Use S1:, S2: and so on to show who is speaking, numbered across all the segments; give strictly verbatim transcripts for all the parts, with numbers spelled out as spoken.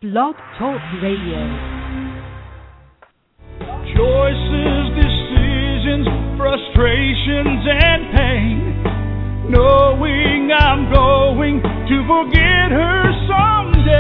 S1: Blog Talk Radio.
S2: Choices, decisions, frustrations, and pain. Knowing I'm going to forget her someday.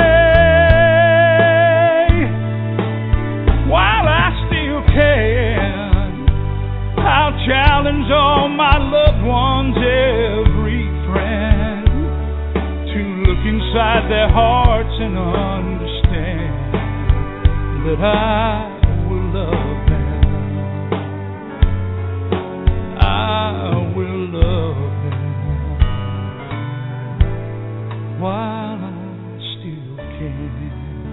S2: While I still can, I'll challenge all my loved ones, every friend, to look inside their hearts and understand that I will love them. I will love them while I still can.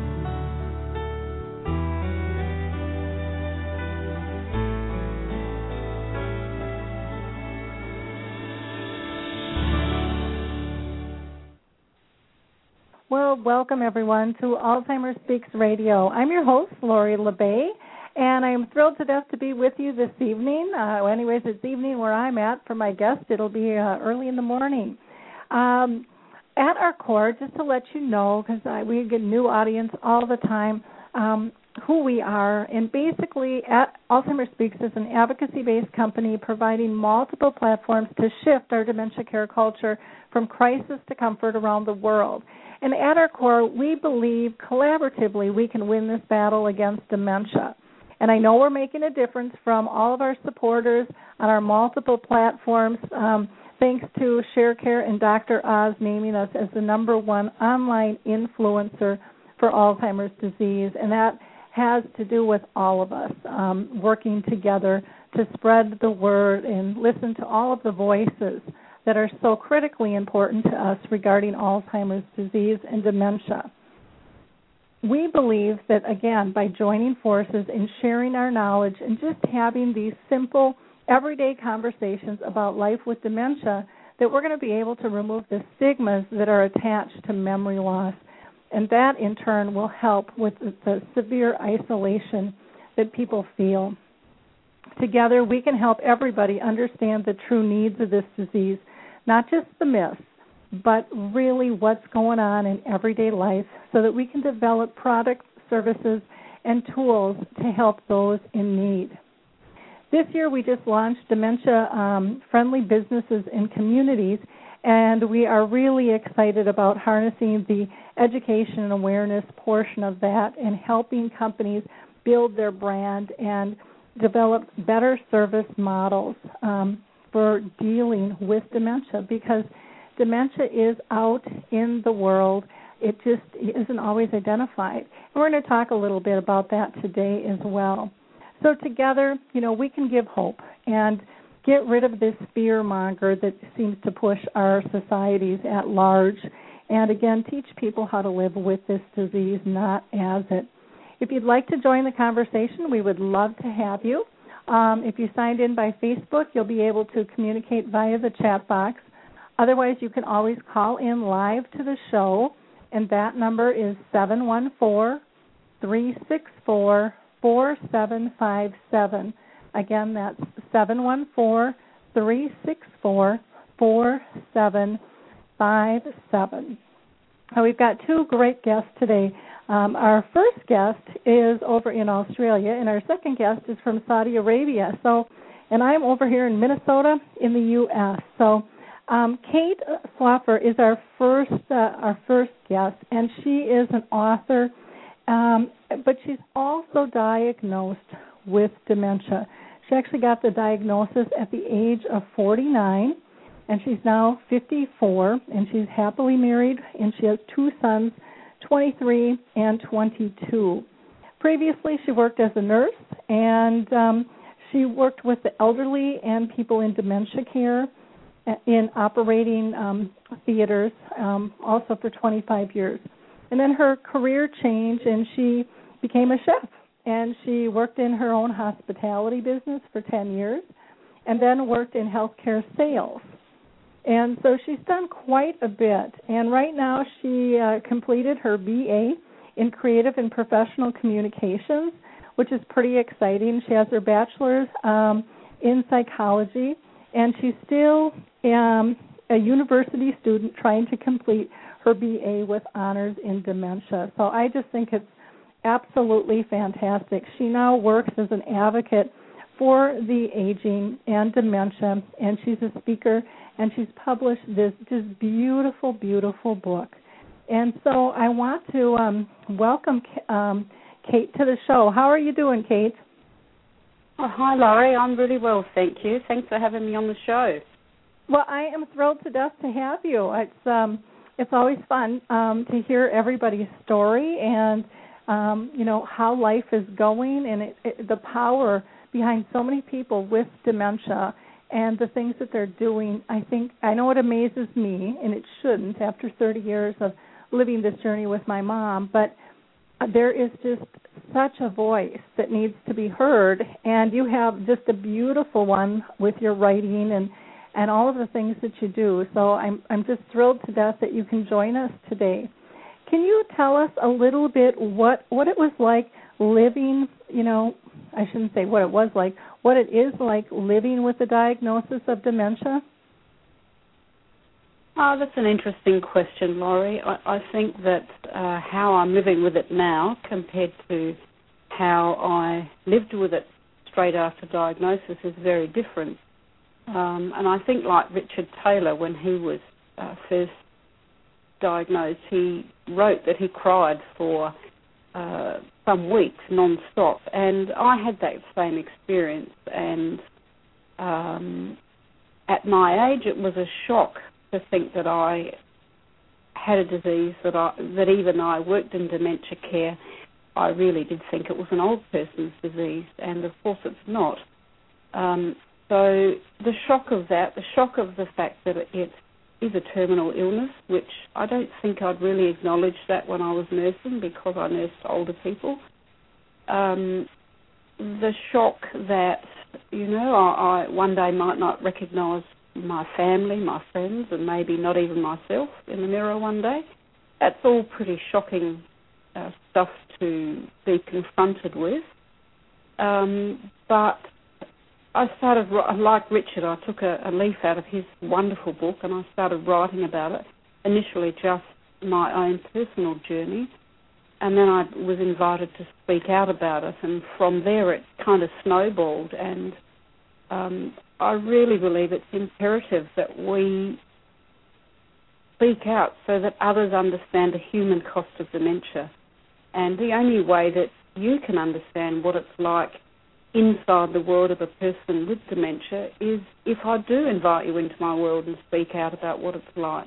S3: Well, welcome everyone to Alzheimer's Speaks Radio. I'm your host, Lori LeBay, and I am thrilled to death to be with you this evening. Uh, anyways, it's evening where I'm at. For my guest, it'll be uh, early in the morning. Um, at our core, just to let you know, because we get new audience all the time, um, who we are. And basically, at Alzheimer's Speaks is an advocacy-based company providing multiple platforms to shift our dementia care culture from crisis to comfort around the world. And at our core, we believe collaboratively we can win this battle against dementia. And I know we're making a difference from all of our supporters on our multiple platforms, um, thanks to ShareCare and Doctor Oz naming us as the number one online influencer for Alzheimer's disease. And that has to do with all of us um, working together to spread the word and listen to all of the voices that are so critically important to us regarding Alzheimer's disease and dementia. We believe that, again, by joining forces and sharing our knowledge and just having these simple, everyday conversations about life with dementia, that we're going to be able to remove the stigmas that are attached to memory loss. And that, in turn, will help with the severe isolation that people feel. Together, we can help everybody understand the true needs of this disease, not just the myths, but really what's going on in everyday life so that we can develop products, services, and tools to help those in need. This year we just launched dementia-friendly um, businesses and communities, and we are really excited about harnessing the education and awareness portion of that and helping companies build their brand and develop better service models um, for dealing with dementia, because dementia is out in the world. It just isn't always identified. And we're going to talk a little bit about that today as well. So together, you know, we can give hope and get rid of this fear monger that seems to push our societies at large, and again, teach people how to live with this disease, not as it. If you'd like to join the conversation, we would love to have you. Um, if you signed in by Facebook, you'll be able to communicate via the chat box. Otherwise, you can always call in live to the show, and that number is seven one four, three six four, four seven five seven. Again, that's seven one four, three six four, four seven five seven. Now, we've got two great guests today. Um, our first guest is over in Australia, and our second guest is from Saudi Arabia. So, and I'm over here in Minnesota in the U S So, um, Kate Swaffer is our first uh, our first guest, and she is an author, um, but she's also diagnosed with dementia. She actually got the diagnosis at the age of forty-nine, and she's now fifty-four, and she's happily married, and she has two sons, twenty-three and twenty-two. Previously, she worked as a nurse, and um, she worked with the elderly and people in dementia care in operating um, theaters, um, also for twenty-five years. And then her career changed, and she became a chef, and she worked in her own hospitality business for ten years, and then worked in healthcare sales. And so she's done quite a bit. And right now she uh, completed her B A in Creative and Professional Communications, which is pretty exciting. She has her bachelor's um, in psychology, and she's still um, a university student trying to complete her B A with honors in dementia. So I just think it's absolutely fantastic. She now works as an advocate for the aging and dementia, and she's a speaker, and she's published this just beautiful, beautiful book. And so I want to um, welcome um, Kate to the show. How are you doing, Kate?
S1: Oh, hi, Laurie. I'm really well, thank you. Thanks for having me on the show.
S3: Well, I am thrilled to death to have you. It's um, it's always fun um, to hear everybody's story and um, you know how life is going, and it, it, the power behind so many people with dementia and the things that they're doing. I think I know it amazes me, and it shouldn't after thirty years of living this journey with my mom, but there is just such a voice that needs to be heard, and you have just a beautiful one with your writing and, and all of the things that you do. So I'm I'm just thrilled to death that you can join us today. Can you tell us a little bit what, what it was like living, you know, I shouldn't say what it was like, what it is like living with the diagnosis of dementia?
S1: Oh, that's an interesting question, Laurie. I, I think that uh, how I'm living with it now compared to how I lived with it straight after diagnosis is very different. Um, and I think like Richard Taylor, when he was uh, first diagnosed, he wrote that he cried for uh, some weeks non-stop. And I had that same experience. And um, at my age, it was a shock to think that I had a disease that I, that even though I worked in dementia care, I really did think it was an old person's disease, and of course it's not. Um, so the shock of that, the shock of the fact that it is a terminal illness, which I don't think I'd really acknowledged that when I was nursing because I nursed older people. Um, the shock that, you know, I, I one day might not recognise my family, my friends, and maybe not even myself in the mirror one day. That's all pretty shocking uh, stuff to be confronted with. Um, but I started, like Richard, I took a, a leaf out of his wonderful book and I started writing about it, initially just my own personal journey, and then I was invited to speak out about it, and from there it kind of snowballed, and um, I really believe it's imperative that we speak out so that others understand the human cost of dementia. And the only way that you can understand what it's like inside the world of a person with dementia is if I do invite you into my world and speak out about what it's like.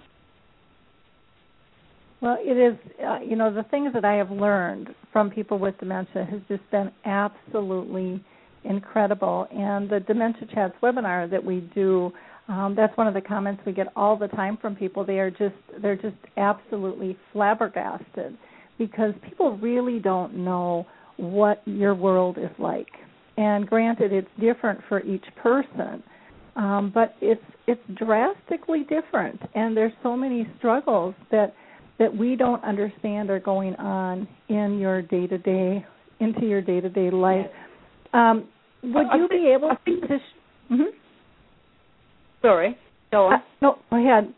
S3: Well, it is, uh, you know, the things that I have learned from people with dementia has just been absolutely incredible. And the Dementia Chats webinar that we do, um, that's one of the comments we get all the time from people. They are just, they're just absolutely flabbergasted because people really don't know what your world is like. And granted, it's different for each person, um, but it's it's drastically different. And there's so many struggles that that we don't understand are going on in your day-to-day, into your day-to-day life. Um, would
S1: I
S3: you
S1: think,
S3: be able
S1: I think,
S3: to... Sh- mm-hmm.
S1: Sorry, go on.
S3: Uh, no, go ahead.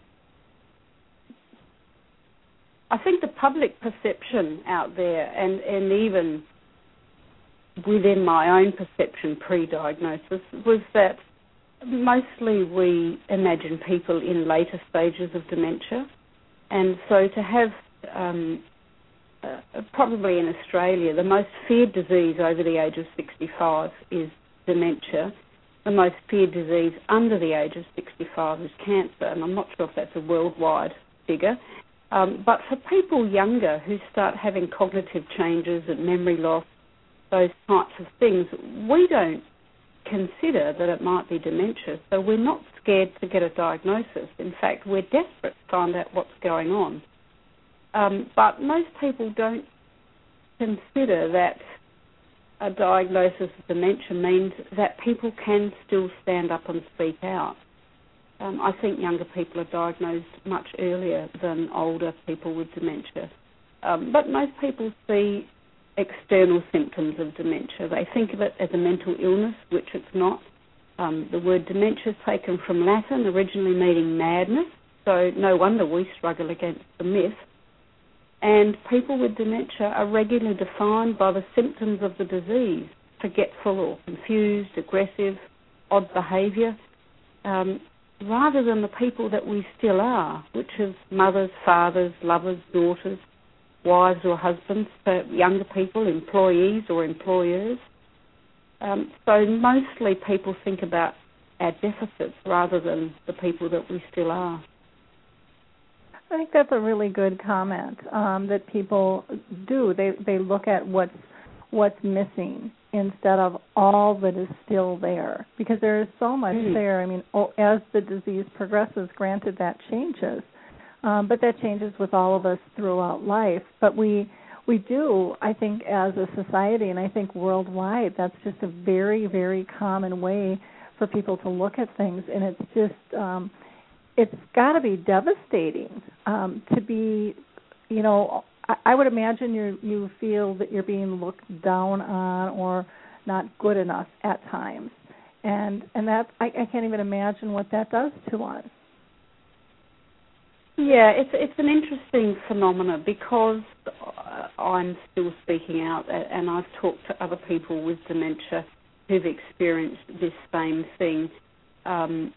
S1: I think the public perception out there, and, and even within my own perception pre-diagnosis, was that mostly we imagine people in later stages of dementia. And so to have, um, uh, probably in Australia, the most feared disease over the age of sixty-five is dementia. The most feared disease under the age of sixty-five is cancer, and I'm not sure if that's a worldwide figure. Um, but for people younger who start having cognitive changes and memory loss, those types of things, we don't consider that it might be dementia, so we're not scared to get a diagnosis. In fact, we're desperate to find out what's going on. Um, but most people don't consider that a diagnosis of dementia means that people can still stand up and speak out. Um, I think younger people are diagnosed much earlier than older people with dementia. Um, but most people see external symptoms of dementia. They think of it as a mental illness, which it's not. Um, the word dementia is taken from Latin, originally meaning madness, so no wonder we struggle against the myth. And people with dementia are regularly defined by the symptoms of the disease: forgetful or confused, aggressive, odd behaviour, um, rather than the people that we still are, which is mothers, fathers, lovers, daughters, wives or husbands, for younger people, employees or employers. Um, so mostly people think about our deficits rather than the people that we still are.
S3: I think that's a really good comment um, that people do. They they look at what's what's missing instead of all that is still there, because there is so much mm. there. I mean, as the disease progresses, granted that changes, um, but that changes with all of us throughout life. But we we do, I think, as a society, and I think worldwide, that's just a very, very common way for people to look at things, and it's just um, it's got to be devastating um, to be, you know, I, I would imagine you you feel that you're being looked down on or not good enough at times, and and that I, I can't even imagine what that does to one.
S1: Yeah, it's it's an interesting phenomenon because I'm still speaking out, and I've talked to other people with dementia who've experienced this same thing. Um,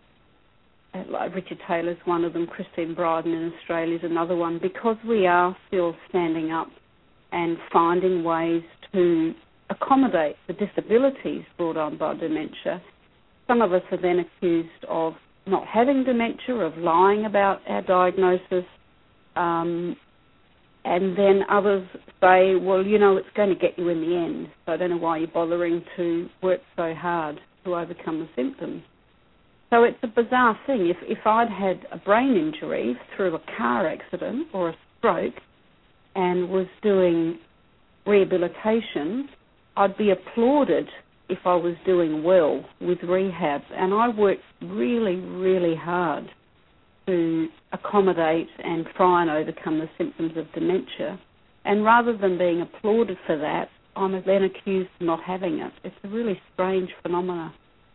S1: like Richard Taylor's one of them, Christine Bryden in Australia is another one, because we are still standing up and finding ways to accommodate the disabilities brought on by dementia. Some of us are then accused of not having dementia, of lying about our diagnosis, um, and then others say, well, you know, it's going to get you in the end, so I don't know why you're bothering to work so hard to overcome the symptoms. So it's a bizarre thing. If, if I'd had a brain injury through a car accident or a stroke and was doing rehabilitation, I'd be applauded if I was doing well with rehab. And I worked really, really hard to accommodate and try and overcome the symptoms of dementia. And rather than being applauded for that, I'm then accused of not having it. It's a really strange phenomenon.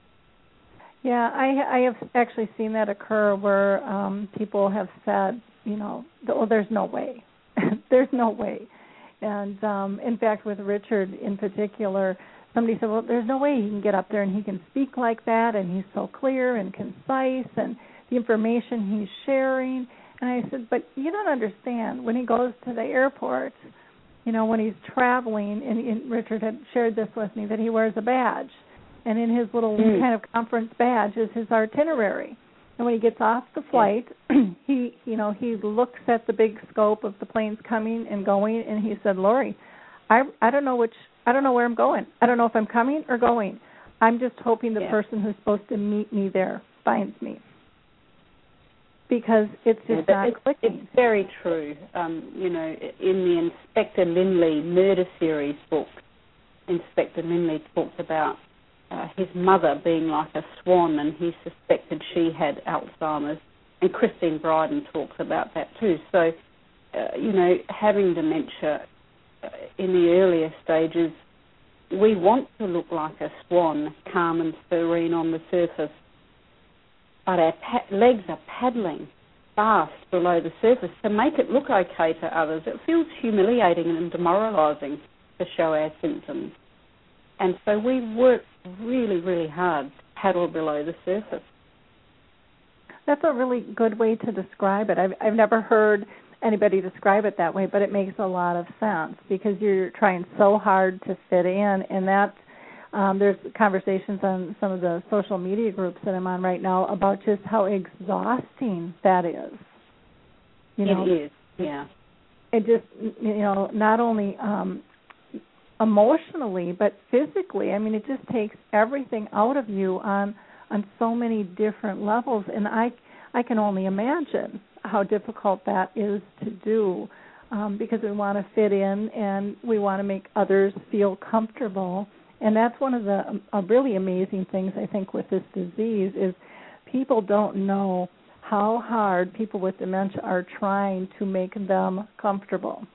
S3: Yeah, I, I have actually seen that occur where um, people have said, you know, oh, there's no way. There's no way. And, um, in fact, with Richard in particular, somebody said, well, there's no way he can get up there and he can speak like that, and he's so clear and concise, and the information he's sharing. And I said, but you don't understand. When he goes to the airport, you know, when he's traveling, and, and Richard had shared this with me, that he wears a badge. And in his little mm. kind of conference badge is his itinerary. And when he gets off the flight, he, you know, he looks at the big scope of the planes coming and going, and he said, Lori, I, I don't know which, I don't know where I'm going. I don't know if I'm coming or going. I'm just hoping the yeah. person who's supposed to meet me there finds me. Because it's just yeah, not
S1: it's,
S3: clicking.
S1: It's very true. Um, you know, in the Inspector Lindley murder series book, Inspector Lindley talks about Uh, his mother being like a swan, and he suspected she had Alzheimer's, and Christine Bryden talks about that too. So, uh, you know, having dementia in the earlier stages, we want to look like a swan, calm and serene on the surface, but our pa- legs are paddling fast below the surface to make it look okay to others. It feels humiliating and demoralising to show our symptoms. And so we work really, really hard to paddle below the surface.
S3: That's a really good way to describe it. I've, I've never heard anybody describe it that way, but it makes a lot of sense because you're trying so hard to fit in, and that um, there's conversations on some of the social media groups that I'm on right now about just how exhausting that is. You know,
S1: it is, yeah.
S3: It just, you know, not only um, emotionally, but physically. I mean, it just takes everything out of you on on so many different levels, and I I can only imagine how difficult that is to do um, because we want to fit in and we want to make others feel comfortable. And that's one of the uh, really amazing things, I think, with this disease is people don't know how hard people with dementia are trying to make them comfortable.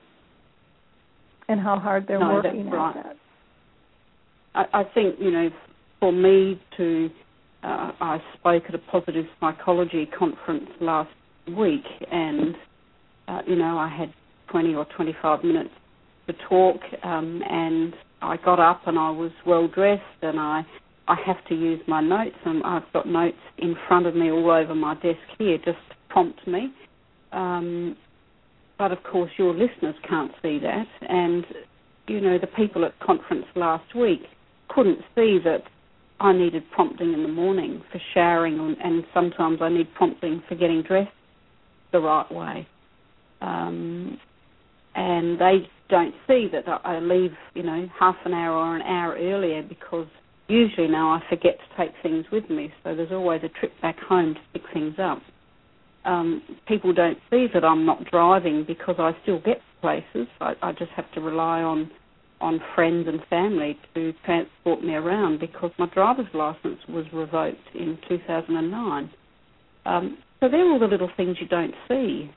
S3: And how hard they're
S1: no,
S3: working
S1: that's right.
S3: at that.
S1: I, I think, you know, for me to, uh, I spoke at a positive psychology conference last week, and, uh, you know, I had twenty or twenty-five minutes to talk, um, and I got up and I was well-dressed, and I, I have to use my notes, and I've got notes in front of me all over my desk here just to prompt me. Um, but, of course, your listeners can't see that, and, you know, the people at conference last week couldn't see that I needed prompting in the morning for showering, and, and sometimes I need prompting for getting dressed the right way. Um, and they don't see that I leave, you know, half an hour or an hour earlier, because usually now I forget to take things with me, so there's always a trip back home to pick things up. Um, people don't see that I'm not driving because I still get places. I, I just have to rely on on friends and family to transport me around because my driver's license was revoked in two thousand nine. Um, so they're all the little things you don't see.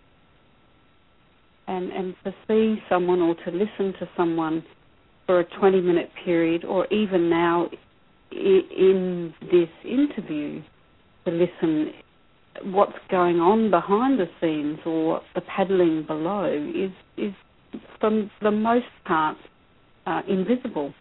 S1: And, and to see someone or to listen to someone for a twenty-minute period, or even now in this interview, to listen what's going on behind the scenes or the paddling below is, is for the most part, uh, invisible.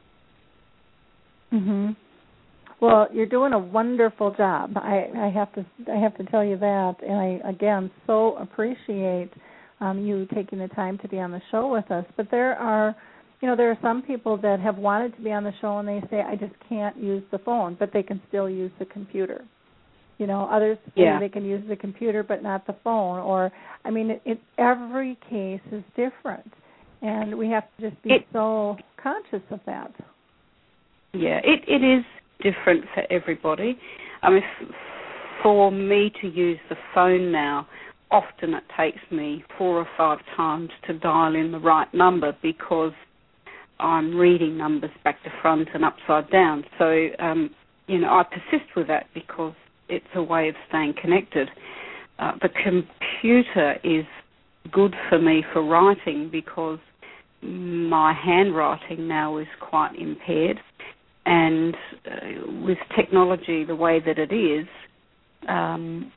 S3: Mm-hmm. Well, you're doing a wonderful job. I, I have to I have to tell you that, and I again so appreciate um, you taking the time to be on the show with us. But there are, you know, there are some people that have wanted to be on the show and they say, I just can't use the phone, but they can still use the computer. You know, others say
S1: yeah.
S3: they can use the computer but not the phone. Or, I mean, it, it, every case is different, and we have to just be
S1: it,
S3: so conscious of that.
S1: Yeah, it, it is different for everybody. I mean, f- for me to use the phone now, often it takes me four or five times to dial in the right number because I'm reading numbers back to front and upside down. So, um, you know, I persist with that because it's a way of staying connected. Uh, the computer is good for me for writing because my handwriting now is quite impaired. And uh, with technology the way that it is, um,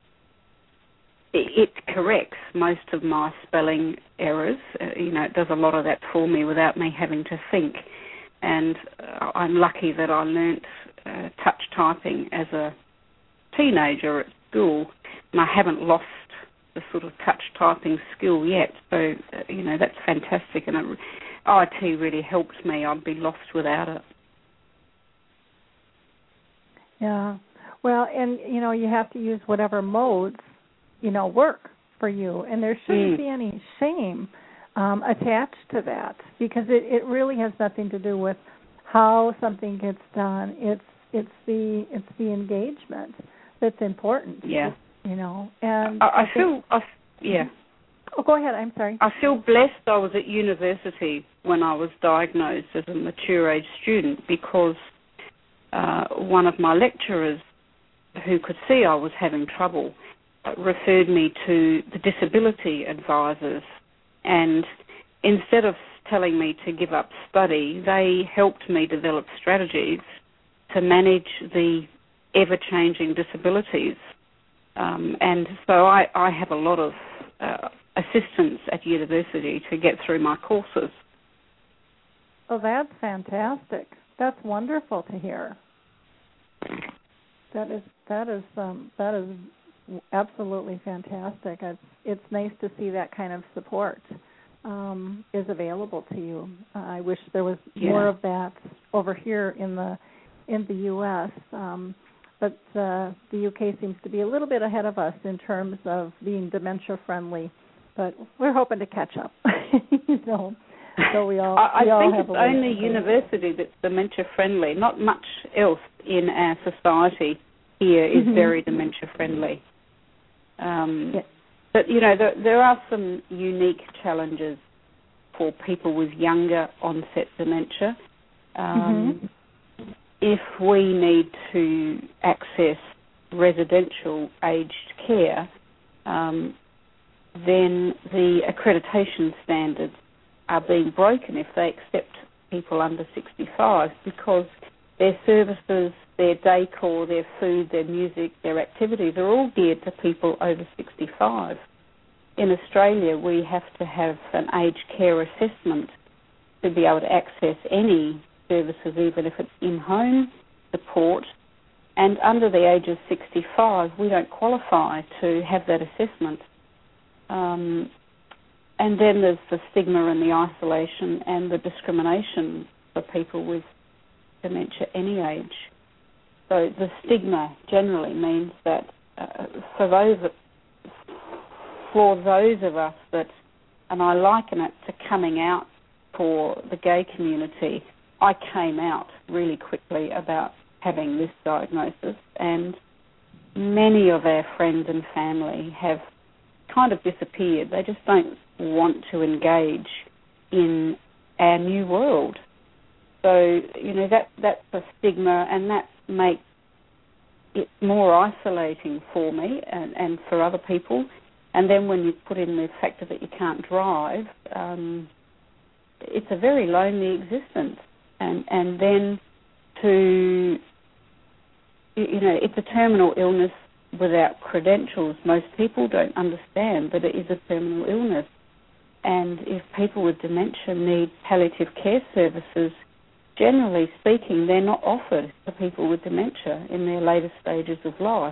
S1: it, it corrects most of my spelling errors. Uh, you know, it does a lot of that for me without me having to think. And uh, I'm lucky that I learnt uh, touch typing as a teenager at school, and I haven't lost the sort of touch typing skill yet. So, uh, you know, that's fantastic. And it, I T really helped me. I'd be lost without it.
S3: Yeah. Well, and, you know, you have to use whatever modes, you know, work for you. And there shouldn't mm. be any shame um, attached to that because it, it really has nothing to do with how something gets done. It's it's the it's the engagement that's important.
S1: Yeah.
S3: You know. And
S1: I, I,
S3: I
S1: feel,
S3: think,
S1: I, yeah.
S3: Oh, go ahead. I'm sorry.
S1: I feel blessed I was at university when I was diagnosed as a mature age student because Uh, one of my lecturers who could see I was having trouble uh, referred me to the disability advisors, and instead of telling me to give up study, they helped me develop strategies to manage the ever-changing disabilities. Um, and so I, I have a lot of uh, assistance at university to get through my courses.
S3: Oh, that's fantastic. That's wonderful to hear. That is that is um, that is absolutely fantastic. It's it's nice to see that kind of support um, is available to you. Uh, I wish there was
S1: yeah.
S3: more of that over here in the in the U S Um, but uh, the U K seems to be a little bit ahead of us in terms of being dementia friendly. But we're hoping to catch up. you know. So we all,
S1: I,
S3: we
S1: I
S3: all
S1: think
S3: have
S1: it's
S3: a
S1: only university that's dementia friendly. Not much else in our society here is
S3: mm-hmm.
S1: very dementia friendly. Um,
S3: yeah.
S1: But, you know, there, there are some unique challenges for people with younger onset dementia. Um, mm-hmm. If we need to access residential aged care, um, then the accreditation standards are being broken if they accept people under sixty-five because their services, their decor, their food, their music, their activities are all geared to people over sixty-five. In Australia, we have to have an aged care assessment to be able to access any services, even if it's in-home support. And under the age of sixty-five, we don't qualify to have that assessment. Um, and then there's the stigma and the isolation and the discrimination for people with dementia any age. So the stigma generally means that uh, for those for those of us that, and I liken it to coming out for the gay community, I came out really quickly about having this diagnosis, and many of our friends and family have kind of disappeared. They just don't want to engage in our new world. So, you know, that that's a stigma, and that makes it more isolating for me and, and for other people. And then when you put in the factor that you can't drive, um, it's a very lonely existence. And and then to, you know, it's a terminal illness without credentials. Most people don't understand that it is a terminal illness. And if people with dementia need palliative care services, generally speaking, they're not offered to people with dementia in their later stages of life.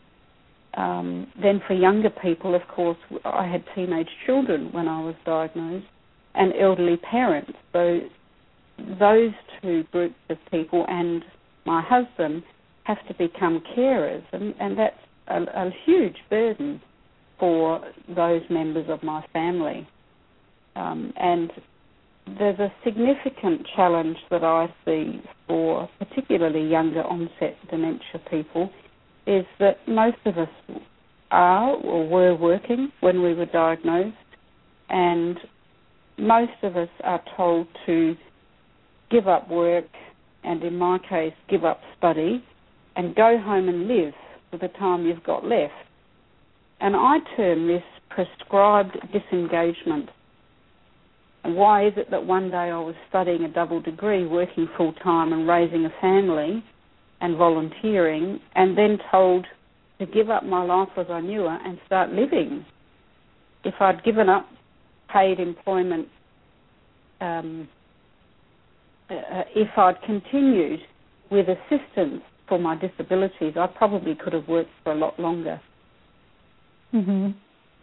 S1: Um, then for younger people, of course, I had teenage children when I was diagnosed and elderly parents. So those two groups of people and my husband have to become carers, and, and that's a, a huge burden for those members of my family. Um, and there's a significant challenge that I see for particularly younger onset dementia people is that most of us are or were working when we were diagnosed, and most of us are told to give up work and, in my case, give up study and go home and live for the time you've got left. And I term this prescribed disengagement. And why is it that one day I was studying a double degree, working full-time and raising a family and volunteering, and then told to give up my life as I knew it and start living? If I'd given up paid employment, um, uh, if I'd continued with assistance for my disabilities, I probably could have worked for a lot longer.
S3: Mhm.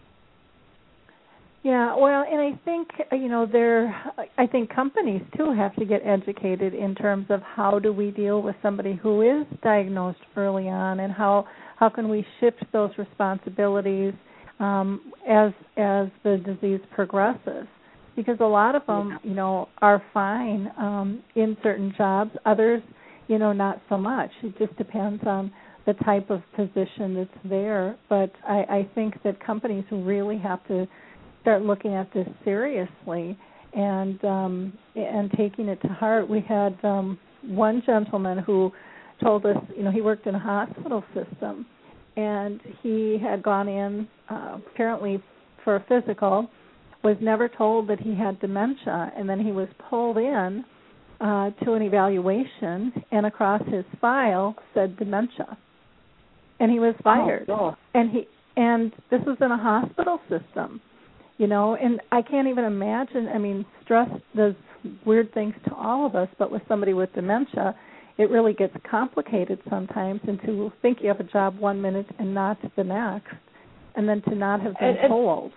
S3: Yeah, well, and I think, you know, there, I think companies, too, have to get educated in terms of how do we deal with somebody who is diagnosed early on, and how, how can we shift those responsibilities um, as as the disease progresses. Because a lot of them, you know, are fine um, in certain jobs, others, you know, not so much. It just depends on the type of position that's there. But I, I think that companies really have to start looking at this seriously and um, and taking it to heart. We had um, one gentleman who told us, you know, he worked in a hospital system, and he had gone in uh, apparently for a physical, was never told that he had dementia, and then he was pulled in uh, to an evaluation, and across his file said dementia, and he was fired.
S1: Oh,
S3: and he and this was in a hospital system. You know, and I can't even imagine, I mean, stress does weird things to all of us, but with somebody with dementia, it really gets complicated sometimes, and to think you have a job one minute and not the next, and then to not have been
S1: and,
S3: told.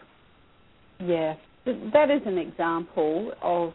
S1: Yeah, that is an example of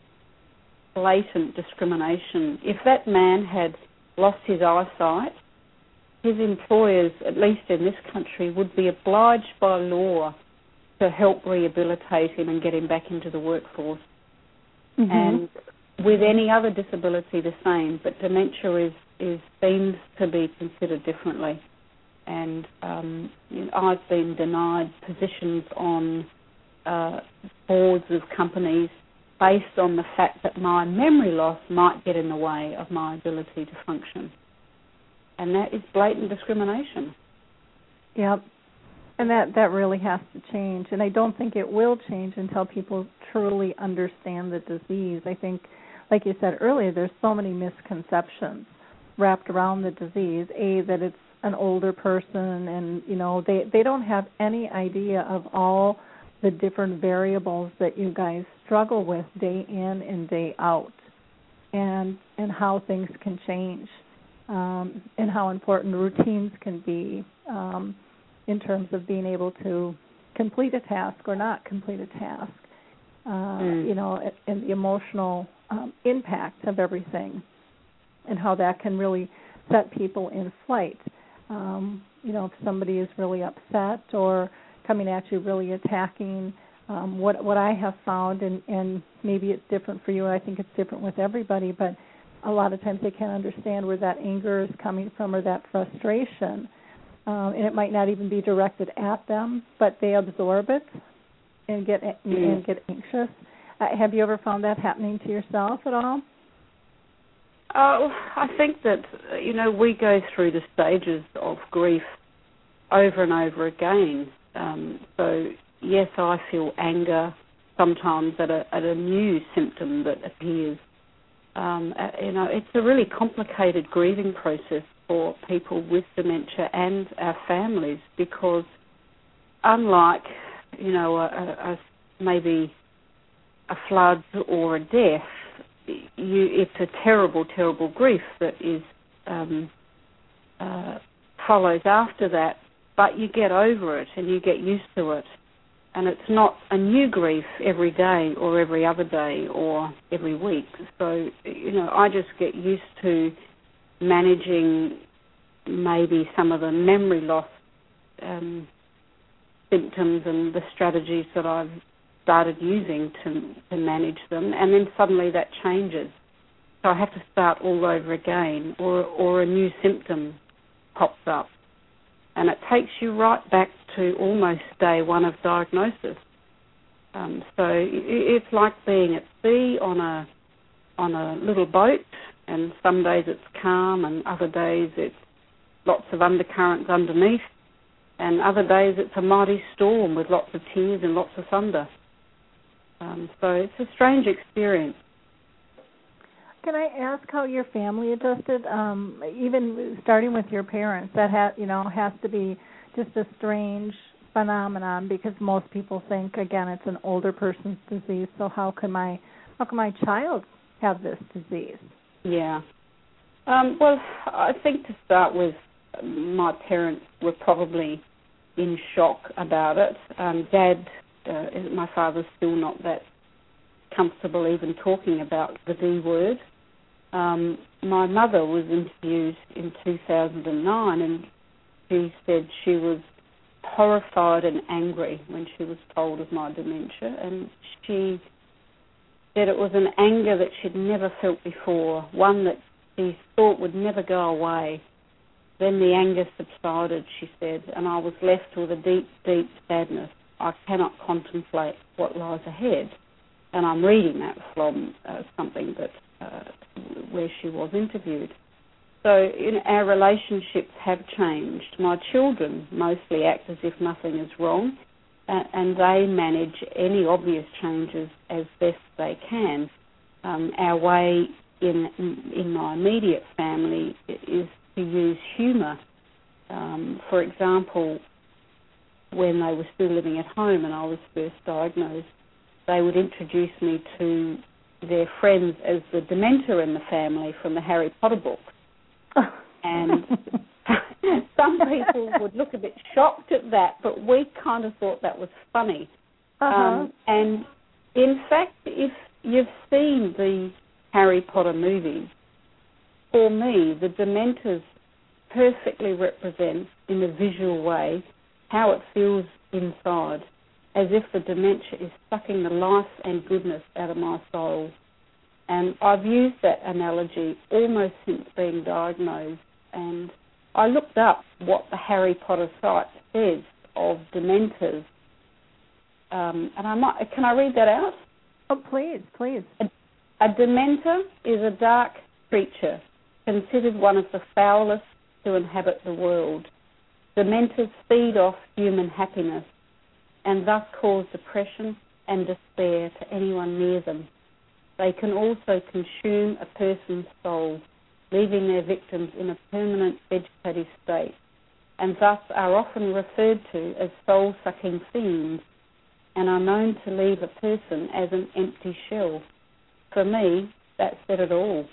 S1: blatant discrimination. If that man had lost his eyesight, his employers, at least in this country, would be obliged by law to help rehabilitate him and get him back into the workforce. Mm-hmm. And with any other disability, the same, but dementia is, is seems to be considered differently. And um, you know, I've been denied positions on uh, boards of companies based on the fact that my memory loss might get in the way of my ability to function. And that is blatant discrimination.
S3: Yep. And that, that really has to change. And I don't think it will change until people truly understand the disease. I think, like you said earlier, there's so many misconceptions wrapped around the disease, A, that it's an older person, and, you know, they, they don't have any idea of all the different variables that you guys struggle with day in and day out, and and how things can change, um, and how important routines can be um, in terms of being able to complete a task or not complete a task, uh, mm. you know, and, and the emotional um, impact of everything, and how that can really set people in flight. Um, you know, if somebody is really upset or coming at you really attacking, um, what what I have found, and, and maybe it's different for you, I think it's different with everybody, but a lot of times they can't understand where that anger is coming from or that frustration. Um, and it might not even be directed at them, but they absorb it and get mm-hmm. and get anxious. Uh, have you ever found that happening to yourself at all?
S1: Oh, I think that, you know, we go through the stages of grief over and over again. Um, so, yes, I feel anger sometimes at a, at a new symptom that appears. Um, you know, it's a really complicated grieving process for people with dementia and our families, because unlike, you know, a, a, a, maybe a flood or a death, you, it's a terrible, terrible grief that is um, uh, follows after that, but you get over it and you get used to it. And it's not a new grief every day or every other day or every week. So, you know, I just get used to managing maybe some of the memory loss um, symptoms and the strategies that I've started using to, to manage them, and then suddenly that changes. So I have to start all over again, or, or a new symptom pops up. And it takes you right back to almost day one of diagnosis. Um, so it's like being at sea on a on a little boat, and some days it's calm, and other days it's lots of undercurrents underneath, and other days it's a mighty storm with lots of tears and lots of thunder. Um, so it's a strange experience.
S3: Can I ask how your family adjusted? Um, even starting with your parents, that ha- you know has to be just a strange phenomenon, because most people think, again, it's an older person's disease. So how can my how can my child have this disease?
S1: Yeah. Um, well, I think to start with, my parents were probably in shock about it. Um, Dad, uh, my father's still not that comfortable even talking about the D word. Um, my mother was interviewed in two thousand nine, and she said she was horrified and angry when she was told of my dementia, and she said it was an anger that she'd never felt before, one that she thought would never go away. Then the anger subsided, she said, and I was left with a deep, deep sadness. I cannot contemplate what lies ahead. And I'm reading that from uh, something that uh, where she was interviewed. So you know, our relationships have changed. My children mostly act as if nothing is wrong, uh, and they manage any obvious changes as best they can. Um, our way in in my immediate family is to use humour. Um, for example, when they were still living at home and I was first diagnosed, they would introduce me to their friends as the Dementor in the family from the Harry Potter books. And some people would look a bit shocked at that, but we kind of thought that was funny.
S3: Uh-huh.
S1: Um, and in fact, if you've seen the Harry Potter movies, for me, the Dementors perfectly represent, in a visual way, how it feels inside, as if the dementia is sucking the life and goodness out of my soul. And I've used that analogy almost since being diagnosed, and I looked up what the Harry Potter site says of Dementors, um, and I might, can I read that out?
S3: Oh, please, please.
S1: A, a Dementor is a dark creature, considered one of the foulest to inhabit the world. Dementors feed off human happiness and thus cause depression and despair to anyone near them. They can also consume a person's soul, leaving their victims in a permanent vegetative state, and thus are often referred to as soul-sucking fiends, and are known to leave a person as an empty shell. For me, that said it all.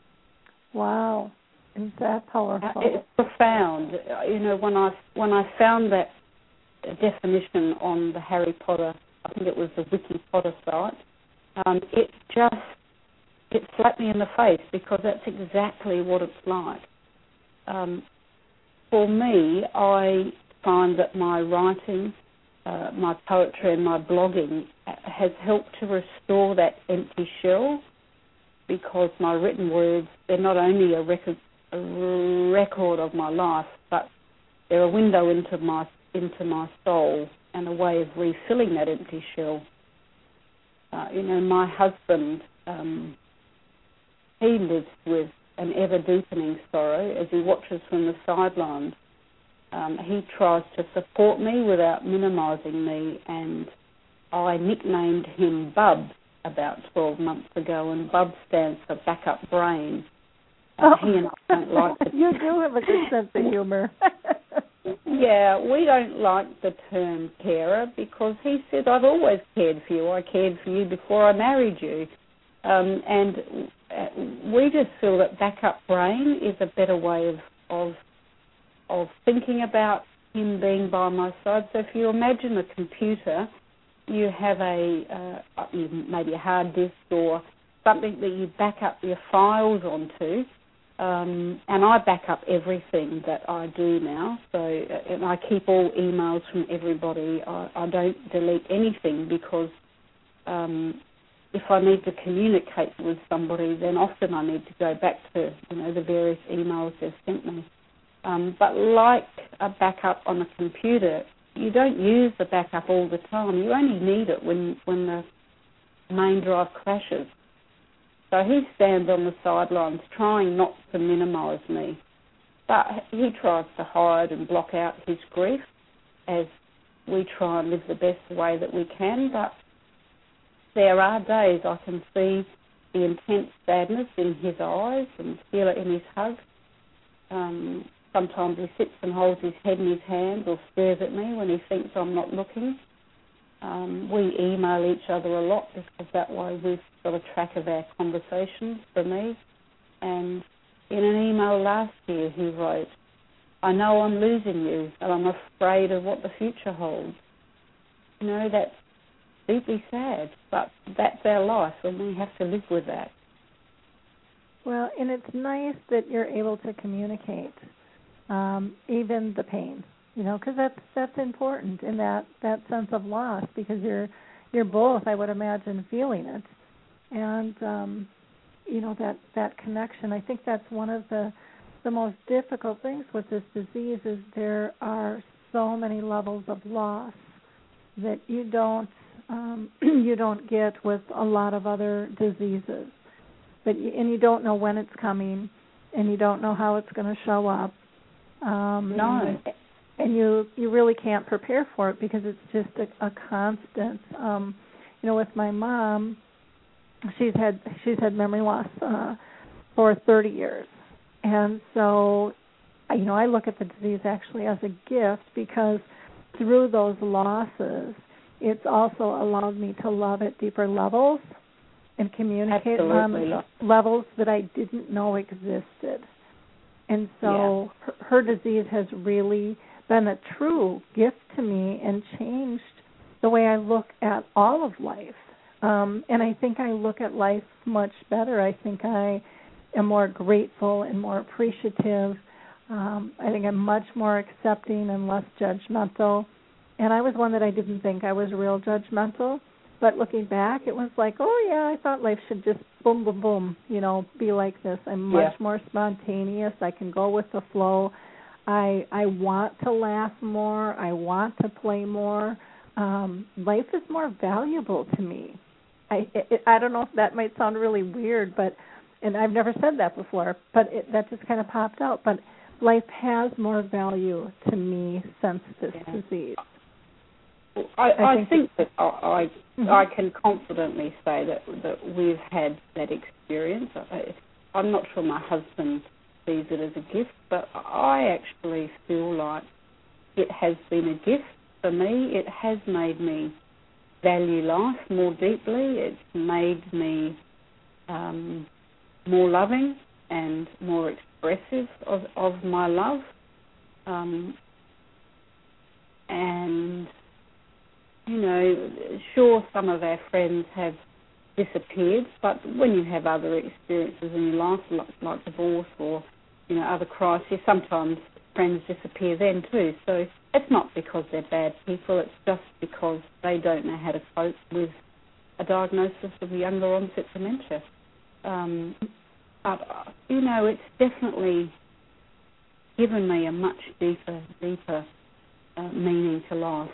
S3: Wow, is that powerful?
S1: It's profound. You know, when I when I found that definition on the Harry Potter, I think it was the Wiki Potter site, um, it just it slapped me in the face, because that's exactly what it's like. Um, for me, I find that my writing, uh, my poetry and my blogging has helped to restore that empty shell, because my written words, they're not only a record, a record of my life, but they're a window into my into my soul and a way of refilling that empty shell. Uh, you know, my husband, um, he lives with an ever-deepening sorrow as he watches from the sidelines. Um, he tries to support me without minimising me, and I nicknamed him Bub about twelve months ago, and Bub stands for backup brain. Uh,
S3: oh.
S1: He and I don't like the
S3: You do have a good sense of humour.
S1: Yeah, we don't like the term carer, because he said, I've always cared for you. I cared for you before I married you. Um, and we just feel that backup brain is a better way of, of of thinking about him being by my side. So if you imagine a computer, you have a uh, maybe a hard disk or something that you back up your files onto. Um, and I back up everything that I do now, so and I keep all emails from everybody. I, I don't delete anything, because um, if I need to communicate with somebody, then often I need to go back to, you know, the various emails they've sent me. Um, but like a backup on a computer, you don't use the backup all the time. You only need it when when the main drive crashes. So he stands on the sidelines trying not to minimise me. But he tries to hide and block out his grief as we try and live the best way that we can. But there are days I can see the intense sadness in his eyes and feel it in his hug. Um, sometimes he sits and holds his head in his hands or stares at me when he thinks I'm not looking. Um, we email each other a lot, because that way we've got a track of our conversations for me. And in an email last year he wrote, I know I'm losing you, and I'm afraid of what the future holds. You know, that's deeply sad, but that's our life, and we have to live with that.
S3: Well, and it's nice that you're able to communicate, um, even the pain. You know, because that's that's important in that, that sense of loss, because you're you're both, I would imagine, feeling it, and um, you know, that, that connection. I think that's one of the the most difficult things with this disease, is there are so many levels of loss that you don't um, you don't get with a lot of other diseases, but you, and you don't know when it's coming, and you don't know how it's going to show up. Um,
S1: no.
S3: And you, you really can't prepare for it, because it's just a, a constant. Um, you know, with my mom, she's had she's had memory loss uh, for thirty years, and so, you know, I look at the disease actually as a gift, because through those losses, it's also allowed me to love at deeper levels and communicate
S1: Absolutely.
S3: on levels that I didn't know existed. And so, yeah. her, her disease has really been a true gift to me and changed the way I look at all of life. Um, and I think I look at life much better. I think I am more grateful and more appreciative. Um, I think I'm much more accepting and less judgmental. And I was one that I didn't think I was real judgmental. But looking back, it was like, oh, yeah, I thought life should just boom, boom, boom, you know, be like this. I'm much
S1: yeah.
S3: more spontaneous. I can go with the flow. I I want to laugh more. I want to play more. Um, life is more valuable to me. I it, I don't know if that might sound really weird, but and I've never said that before, but it, that just kind of popped out. But life has more value to me since this
S1: yeah.
S3: disease.
S1: I, I, I think, think
S3: that
S1: I I, mm-hmm. I can confidently say that that we've had that experience. I, I'm not sure my husband sees it as a gift, but I actually feel like it has been a gift for me. It has made me value life more deeply. It's made me um, more loving and more expressive of, of my love. Um, and, you know, sure, some of our friends have disappeared, but when you have other experiences in your life, like, like divorce or, you know, other crises, sometimes friends disappear then too. So it's not because they're bad people, it's just because they don't know how to cope with a diagnosis of younger onset dementia. Um, but, you know, it's definitely given me a much deeper, deeper uh, meaning to life.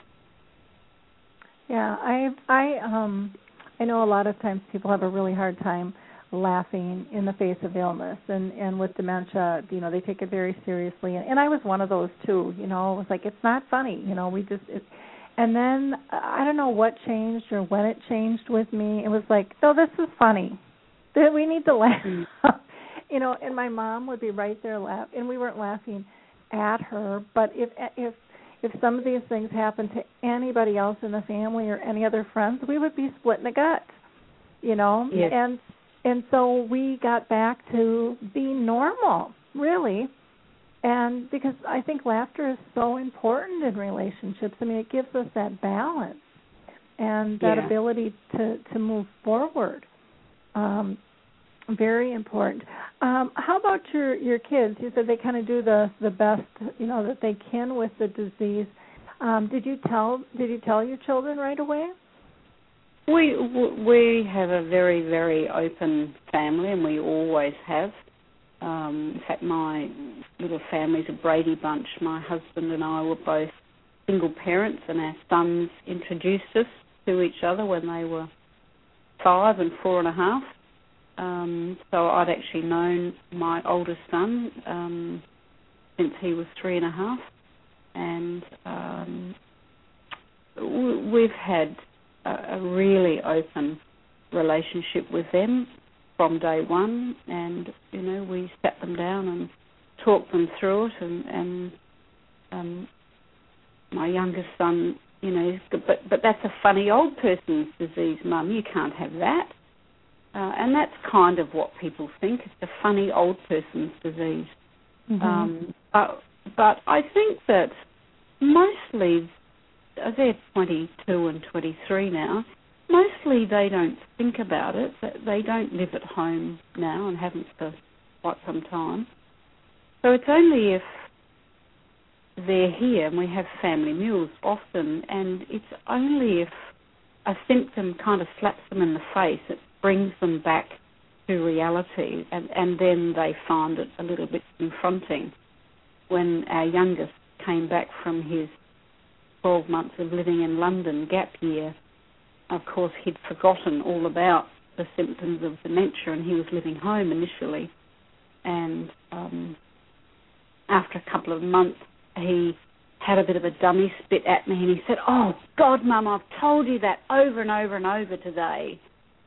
S3: Yeah, I, I, um, I know a lot of times people have a really hard time laughing in the face of illness, and, and with dementia, you know, they take it very seriously. And, and I was one of those too. You know, it was like, it's not funny. You know, we just. It, and then I don't know what changed or when it changed with me. It was like, no, this is funny. We need to laugh. Mm. You know, and my mom would be right there laughing, and we weren't laughing at her. But if if if some of these things happened to anybody else in the family or any other friends, we would be split in the gut. You know,
S1: yes.
S3: and and so we got back to being normal, really. And because I think laughter is so important in relationships. I mean, it gives us that balance and that
S1: yeah.
S3: ability to, to move forward. Um, very important. Um, how about your, your kids? You said they kind of do the, the best, you know, that they can with the disease. Um, did you tell Did you tell your children right away?
S1: We we have a very, very open family, and we always have. Um, in fact, my little family's a Brady bunch. My husband and I were both single parents, and our sons introduced us to each other when they were five and four and a half. Um, so I'd actually known my oldest son um, since he was three and a half, and um, we've had a really open relationship with them from day one, and you know, we sat them down and talked them through it, and, and um, my youngest son, you know, but but that's a funny old person's disease, Mum. You can't have that, uh, and that's kind of what people think. It's a funny old person's disease.
S3: Mm-hmm.
S1: Um, but but I think that mostly. They're twenty-two and twenty-three now. Mostly they don't think about it. They don't live at home now and haven't for quite some time. So it's only if they're here, and we have family meals often, and it's only if a symptom kind of slaps them in the face, it brings them back to reality, and, and then they find it a little bit confronting. When our youngest came back from his twelve months of living in London, gap year, of course he'd forgotten all about the symptoms of dementia, and he was living home initially. And um, after a couple of months, he had a bit of a dummy spit at me, and he said, "Oh, God, Mum, I've told you that over and over and over today."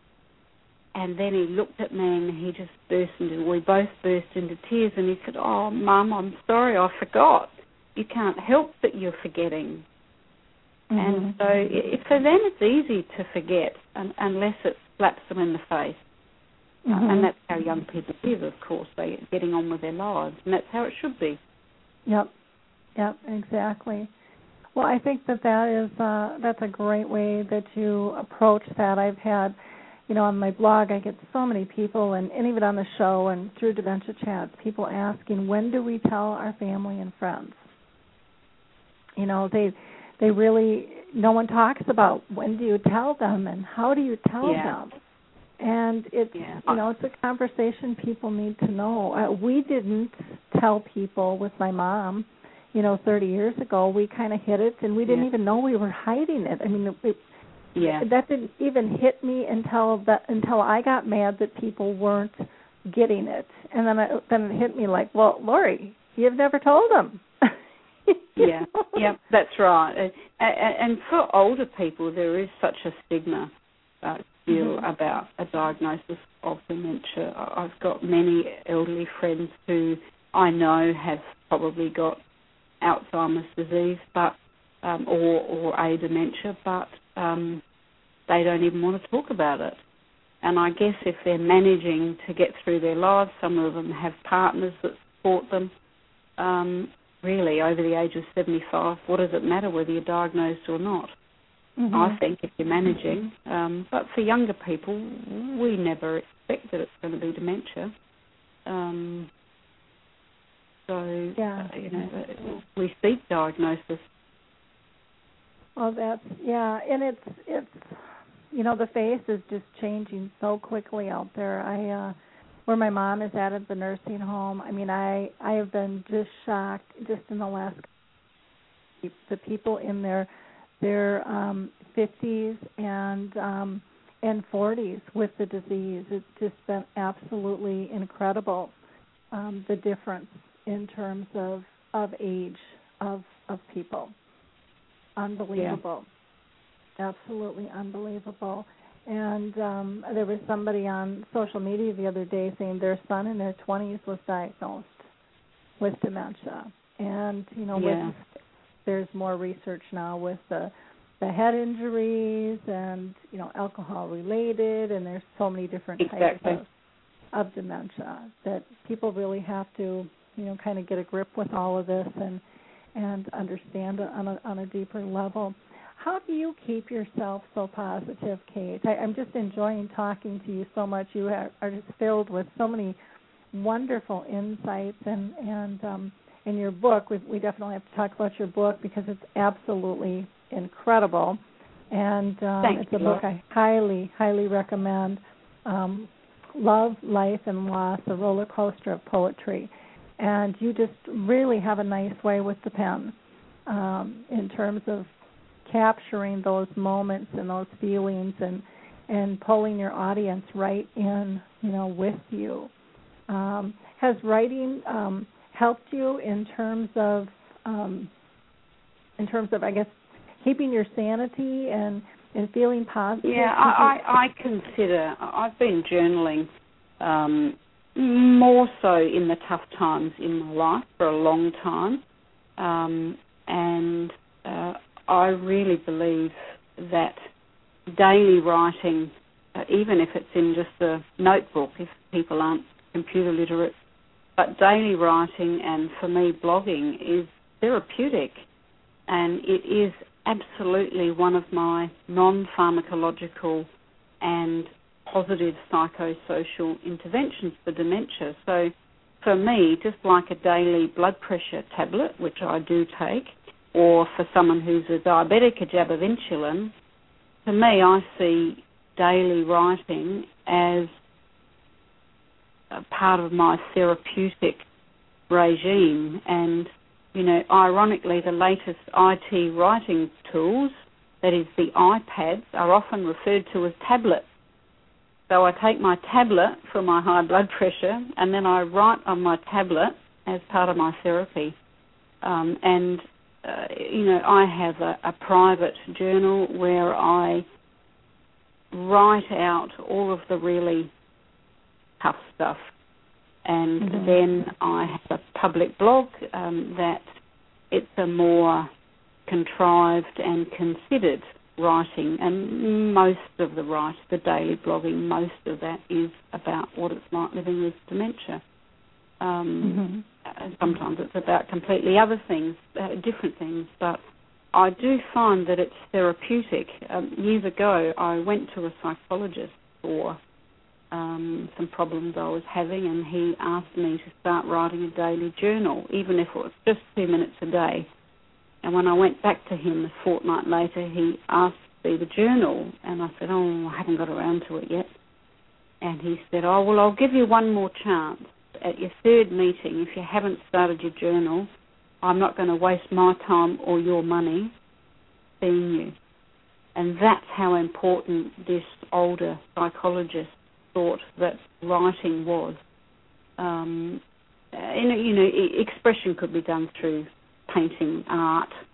S1: And then he looked at me, and he just burst into, we both burst into tears, and he said, "Oh, Mum, I'm sorry, I forgot." You can't help that you're forgetting. Mm-hmm. And so it, for them it's easy to forget un, unless it slaps them in the face. Mm-hmm. Uh, and that's how young people live, of course. They're getting on with their lives, and that's how it should be.
S3: Yep, yep, exactly. Well, I think that that is, uh, that's a great way that you approach that. I've had, you know, on my blog, I get so many people, and, and even on the show and through Dementia Chats, people asking, when do we tell our family and friends? You know, they they really, no one talks about when do you tell them and how do you tell
S1: yeah.
S3: them. And it's,
S1: yeah.
S3: you know, it's a conversation people need to know. Uh, we didn't tell people with my mom, you know, thirty years ago. We kind of hid it, and we didn't yeah. even know we were hiding it. I mean, it,
S1: yeah.
S3: that didn't even hit me until that until I got mad that people weren't getting it. And then, I, then it hit me like, well, Lori, you've never told them.
S1: yeah, yeah, that's right. And, and for older people, there is such a stigma. Uh, feel
S3: mm-hmm.
S1: about a diagnosis of dementia. I've got many elderly friends who I know have probably got Alzheimer's disease, but um, or or a dementia, but um, they don't even want to talk about it. And I guess if they're managing to get through their lives, some of them have partners that support them. Um, really, over the age of seventy-five, what does it matter whether you're diagnosed or not?
S3: Mm-hmm.
S1: I think if you're managing. Um, but for younger people, we never expect that it's going to be dementia. Um, so,
S3: yeah.
S1: uh, you know, we seek diagnosis.
S3: Well, that's, yeah, and it's, it's, you know, the face is just changing so quickly out there. I, uh, where my mom is at at the nursing home, I mean, I, I have been just shocked just in the last, the people in their, their um, fifties and um, and forties with the disease. It's just been absolutely incredible, um, the difference in terms of, of age of of people. Unbelievable. Yeah. Absolutely unbelievable. And um, there was somebody on social media the other day saying their son in their twenties was diagnosed with dementia. And, you know,
S1: yeah.
S3: with, there's more research now with the, the head injuries and, you know, alcohol-related, and there's so many different
S1: exactly.
S3: types of, of dementia that people really have to, you know, kind of get a grip with all of this and and understand it on a, on a deeper level. How do you keep yourself so positive, Kate? I, I'm just enjoying talking to you so much. You are, are just filled with so many wonderful insights, and and um, in your book, we, we definitely have to talk about your book because it's absolutely incredible, and um, it's a
S1: you.
S3: book I highly, highly recommend. Um, Love, Life, and Loss: A Roller Coaster of Poetry. And you just really have a nice way with the pen um, in terms of capturing those moments and those feelings and and pulling your audience right in, you know, with you. Um, has writing um, helped you in terms of um, in terms of, I guess, keeping your sanity and, and feeling positive?
S1: Yeah, I, I, I consider I've been journaling. Um, more so in the tough times in my life for a long time. Um, and uh, I really believe that daily writing, uh, even if it's in just a notebook, if people aren't computer literate, but daily writing and, for me, blogging is therapeutic. And it is absolutely one of my non-pharmacological and positive psychosocial interventions for dementia. So for me, just like a daily blood pressure tablet, which I do take, or for someone who's a diabetic, a jab of insulin, to me I see daily writing as a part of my therapeutic regime. And, you know, ironically, the latest I T writing tools, that is the iPads, are often referred to as tablets. So I take my tablet for my high blood pressure, and then I write on my tablet as part of my therapy. Um, and, uh, you know, I have a, a private journal where I write out all of the really tough stuff. And mm-hmm. then I have a public blog um, that it's a more contrived and considered writing, and most of the write, the daily blogging, most of that is about what it's like living with dementia. Um, mm-hmm. Sometimes it's about completely other things, uh, different things, but I do find that it's therapeutic. Um, years ago, I went to a psychologist for um, some problems I was having, and he asked me to start writing a daily journal, even if it was just two minutes a day. And when I went back to him a fortnight later, he asked me the journal, and I said, oh, I haven't got around to it yet. And he said, oh, well, I'll give you one more chance. At your third meeting, if you haven't started your journal, I'm not going to waste my time or your money seeing you. And that's how important this older psychologist thought that writing was. Um, and, you know, expression could be done through painting, art,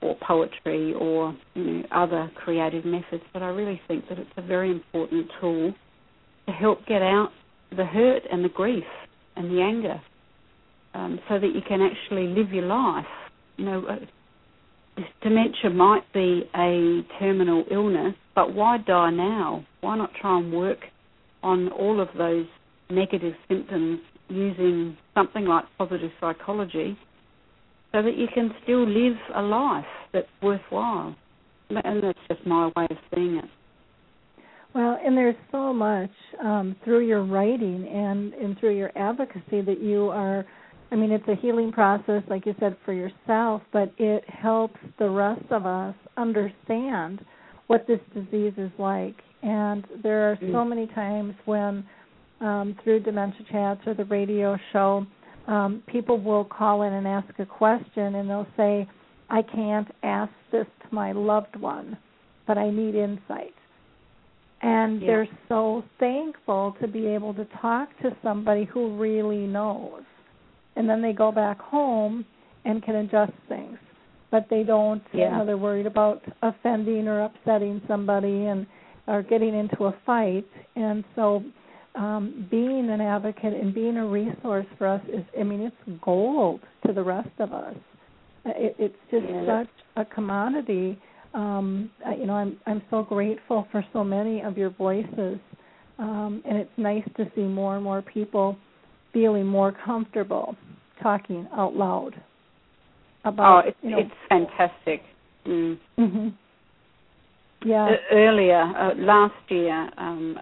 S1: or poetry or you know, other creative methods, but I really think that it's a very important tool to help get out the hurt and the grief and the anger, um, so that you can actually live your life. You know, uh, dementia might be a terminal illness, but why die now? Why not try and work on all of those negative symptoms using something like positive psychology so that you can still live a life that's worthwhile? And that's just my way of seeing it.
S3: Well, and there's so much um, through your writing and, and through your advocacy that you are, I mean, it's a healing process, like you said, for yourself, but it helps the rest of us understand what this disease is like. And there are so many times when, um, through Dementia Chats or the radio show, um, people will call in and ask a question, and they'll say, I can't ask this to my loved one, but I need insight. And yeah. They're so thankful to be able to talk to somebody who really knows. And then they go back home and can adjust things. But they don't, yeah. you know, they're worried about offending or upsetting somebody and or getting into a fight. And so um, being an advocate and being a resource for us is, I mean, it's gold to the rest of us. It, it's just yeah. such a commodity. Um, you know, I'm I'm so grateful for so many of your voices, um, and it's nice to see more and more people feeling more comfortable talking out loud about.
S1: Oh, it's,
S3: you know,
S1: it's fantastic. Mm.
S3: Mm-hmm. Yeah.
S1: Uh, earlier uh, last year, um,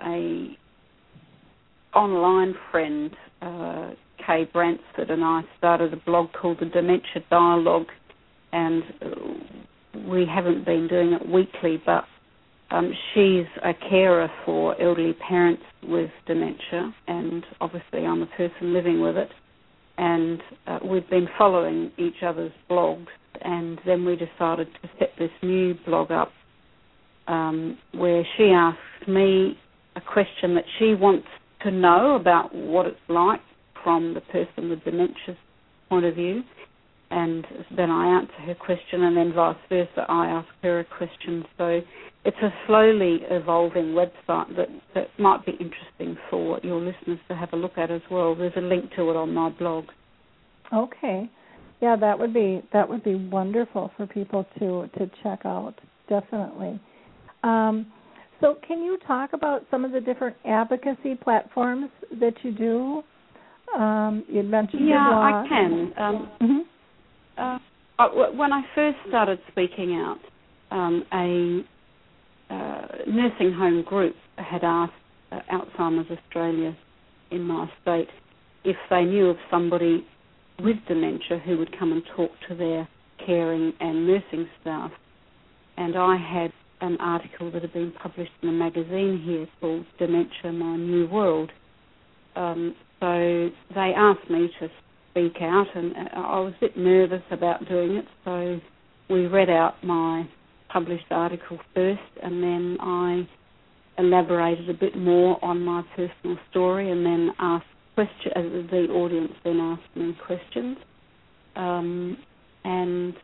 S1: a online friend, uh, Kay Bransford, and I started a blog called the Dementia Dialogue, and uh, we haven't been doing it weekly, but um, she's a carer for elderly parents with dementia, and obviously I'm a person living with it. And uh, we've been following each other's blogs, and then we decided to set this new blog up um, where she asks me a question that she wants to know about what it's like from the person with dementia's point of view. And then I answer her question, and then vice versa, I ask her a question. So it's a slowly evolving website that, that might be interesting for your listeners to have a look at as well. There's a link to it on my blog.
S3: Okay. Yeah, that would be that would be wonderful for people to, to check out, definitely. Um, so can you talk about some of the different advocacy platforms that you do? Um, you mentioned
S1: Yeah,
S3: your blog.
S1: I can. Um,
S3: mm-hmm.
S1: Uh, when I first started speaking out, um, a uh, nursing home group had asked uh, Alzheimer's Australia in my state if they knew of somebody with dementia who would come and talk to their caring and nursing staff. And I had an article that had been published in a magazine here called Dementia, My New World. Um, so they asked me to speak out, and I was a bit nervous about doing it, so we read out my published article first, and then I elaborated a bit more on my personal story, and then asked questions. The audience then asked me questions, um, and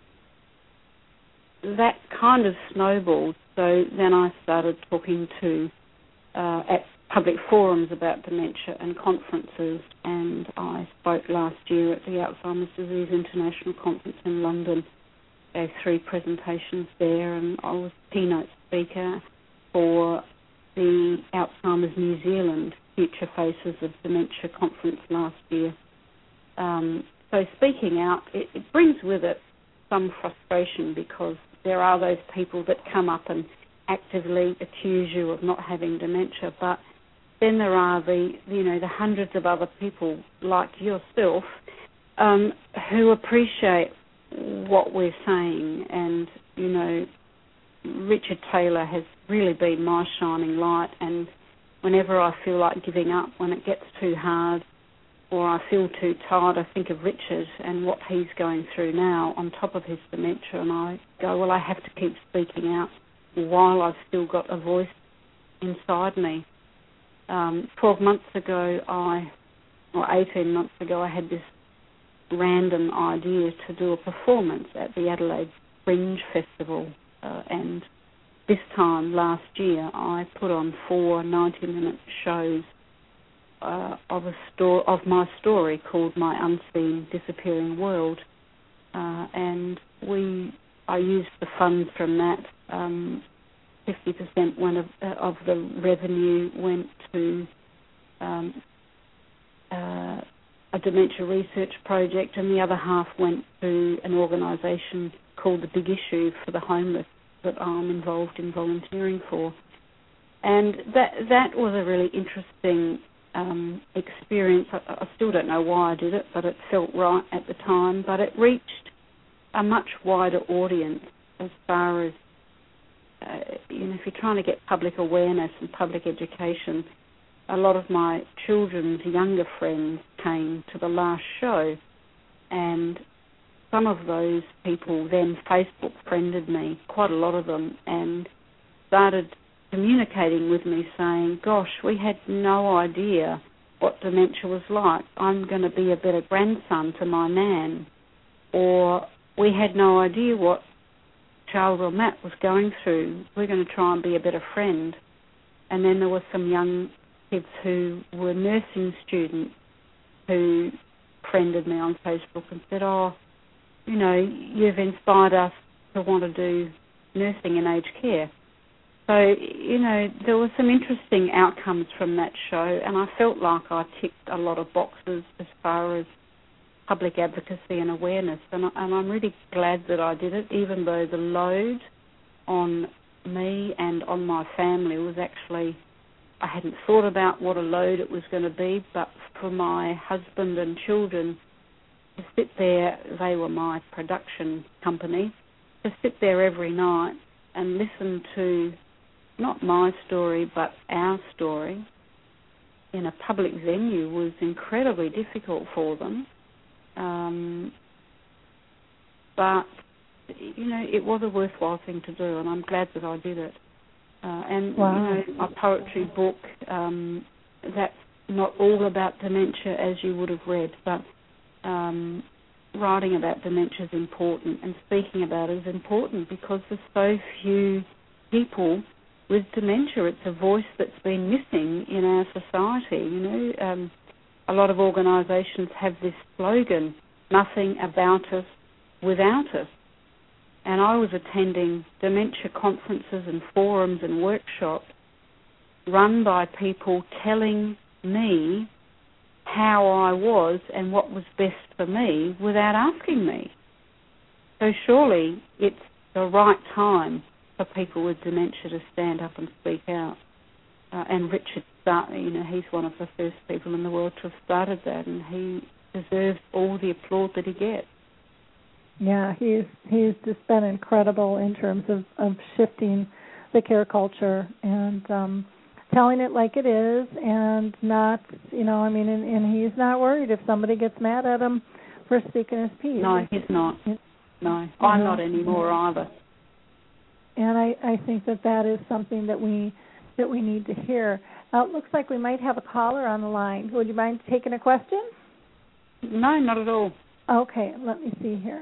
S1: that kind of snowballed. So then I started talking to uh, at public forums about dementia and conferences, and I spoke last year at the Alzheimer's Disease International Conference in London, gave three presentations there, and I was keynote speaker for the Alzheimer's New Zealand Future Faces of Dementia conference last year. Um, so speaking out, it, it brings with it some frustration because there are those people that come up and actively accuse you of not having dementia, but then there are the, you know, the hundreds of other people like yourself um, who appreciate what we're saying. And, you know, Richard Taylor has really been my shining light. And whenever I feel like giving up, when it gets too hard or I feel too tired, I think of Richard and what he's going through now on top of his dementia. And I go, well, I have to keep speaking out while I've still got a voice inside me. Um, twelve months ago, I, or eighteen months ago, I had this random idea to do a performance at the Adelaide Fringe Festival, uh, and this time last year I put on four ninety-minute shows uh, of a sto- of my story called My Unseen Disappearing World, uh, and we I used the funds from that. Um, fifty percent went of, uh, of the revenue went to um, uh, a dementia research project, and the other half went to an organisation called The Big Issue for the Homeless that I'm involved in volunteering for. And that that was a really interesting um, experience. I, I still don't know why I did it, but it felt right at the time. But it reached a much wider audience as far as, uh, you know, if you're trying to get public awareness and public education. A lot of my children's younger friends came to the last show, and some of those people then Facebook friended me, quite a lot of them, and started communicating with me saying, gosh, we had no idea what dementia was like. I'm going to be a better grandson to my nan. Or we had no idea what Charles or Matt was going through. We're going to try and be a better friend. And then there were some young kids who were nursing students who friended me on Facebook and said, oh, you know, you've inspired us to want to do nursing and aged care. So, you know, there were some interesting outcomes from that show, and I felt like I ticked a lot of boxes as far as public advocacy and awareness, and, I, and I'm really glad that I did it, even though the load on me and on my family was actually, I hadn't thought about what a load it was going to be, but for my husband and children to sit there, they were my production company, to sit there every night and listen to not my story but our story in a public venue was incredibly difficult for them. Um, but, you know, it was a worthwhile thing to do, and I'm glad that I did it. Uh, and,
S3: wow.
S1: you know, my poetry book, um, that's not all about dementia, as you would have read, but um, writing about dementia is important, and speaking about it is important because there's so few people with dementia. It's a voice that's been missing in our society, you know. Um, a lot of organisations have this slogan, nothing about us without us. And I was attending dementia conferences and forums and workshops run by people telling me how I was and what was best for me without asking me. So surely it's the right time for people with dementia to stand up and speak out. Uh, and Richard, start, you know, he's one of the first people in the world to have started that, and he deserves all the applause that he gets.
S3: Yeah, he's he's just been incredible in terms of, of shifting the care culture and um, telling it like it is, and not, you know, I mean, and, and he's not worried if somebody gets mad at him for speaking his piece.
S1: No, he's not. No,
S3: you
S1: I'm
S3: know,
S1: not anymore either.
S3: And I, I think that that is something that we that we need to hear. Now, it looks like we might have a caller on the line. Would you mind taking a question?
S1: No, not at all.
S3: Okay, let me see here.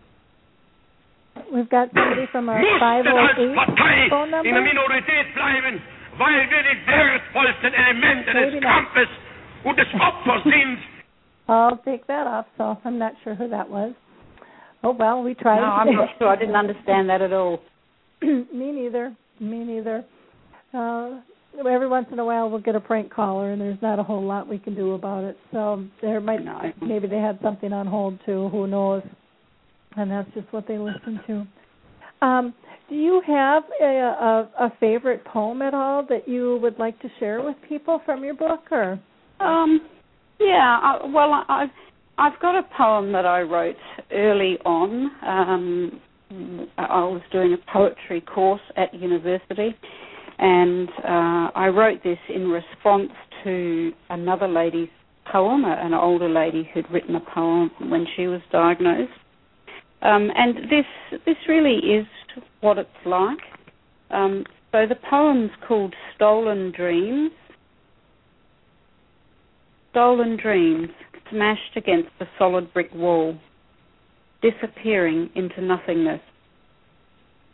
S3: We've got somebody from a five oh eight phone number.
S4: In der Minorität bleiben, weil wir die wertvollsten Elemente des Kampfes und des Opfers sind.
S3: I'll take that off, so I'm not sure who that was. Oh, well, we tried.
S1: No, I'm not sure. I didn't understand that at all.
S3: Me neither. Me neither. Uh, every once in a while we'll get a prank caller, and there's not a whole lot we can do about it. So there might
S1: no.
S3: maybe they had something on hold too. Who knows? And that's just what they listen to. Um, do you have a, a, a favorite poem at all that you would like to share with people from your book, or?
S1: Um, yeah. I, well, I, I've got a poem that I wrote early on. Um, I was doing a poetry course at university, and uh, I wrote this in response to another lady's poem, an older lady who'd written a poem when she was diagnosed. Um, and this this really is what it's like. Um, so the poem's called Stolen Dreams. Stolen dreams smashed against a solid brick wall, disappearing into nothingness,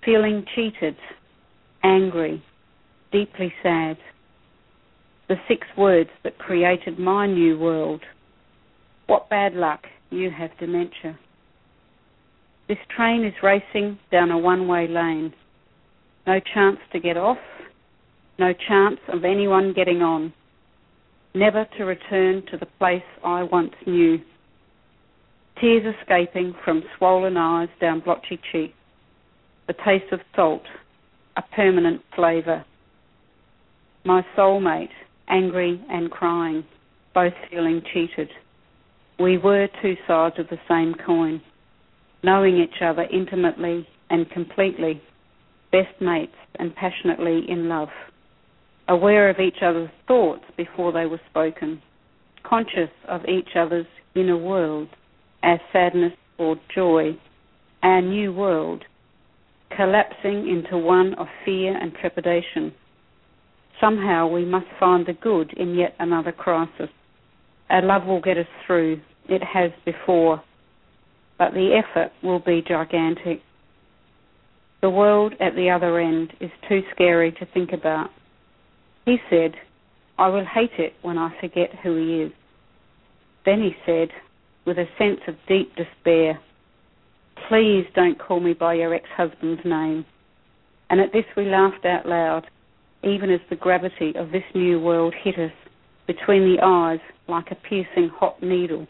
S1: feeling cheated, angry, deeply sad. The six words that created my new world. What bad luck, you have dementia. This train is racing down a one-way lane. No chance to get off, no chance of anyone getting on. Never to return to the place I once knew. Tears escaping from swollen eyes down blotchy cheeks. The taste of salt, a permanent flavour. My soulmate, angry and crying, both feeling cheated. We were two sides of the same coin, knowing each other intimately and completely, best mates and passionately in love, aware of each other's thoughts before they were spoken, conscious of each other's inner world, our sadness or joy, our new world, collapsing into one of fear and trepidation. Somehow we must find the good in yet another crisis. Our love will get us through. It has before. But the effort will be gigantic. The world at the other end is too scary to think about. He said, I will hate it when I forget who he is. Then he said, with a sense of deep despair, please don't call me by your ex-husband's name. And at this we laughed out loud, even as the gravity of this new world hit us between the eyes like a piercing hot needle.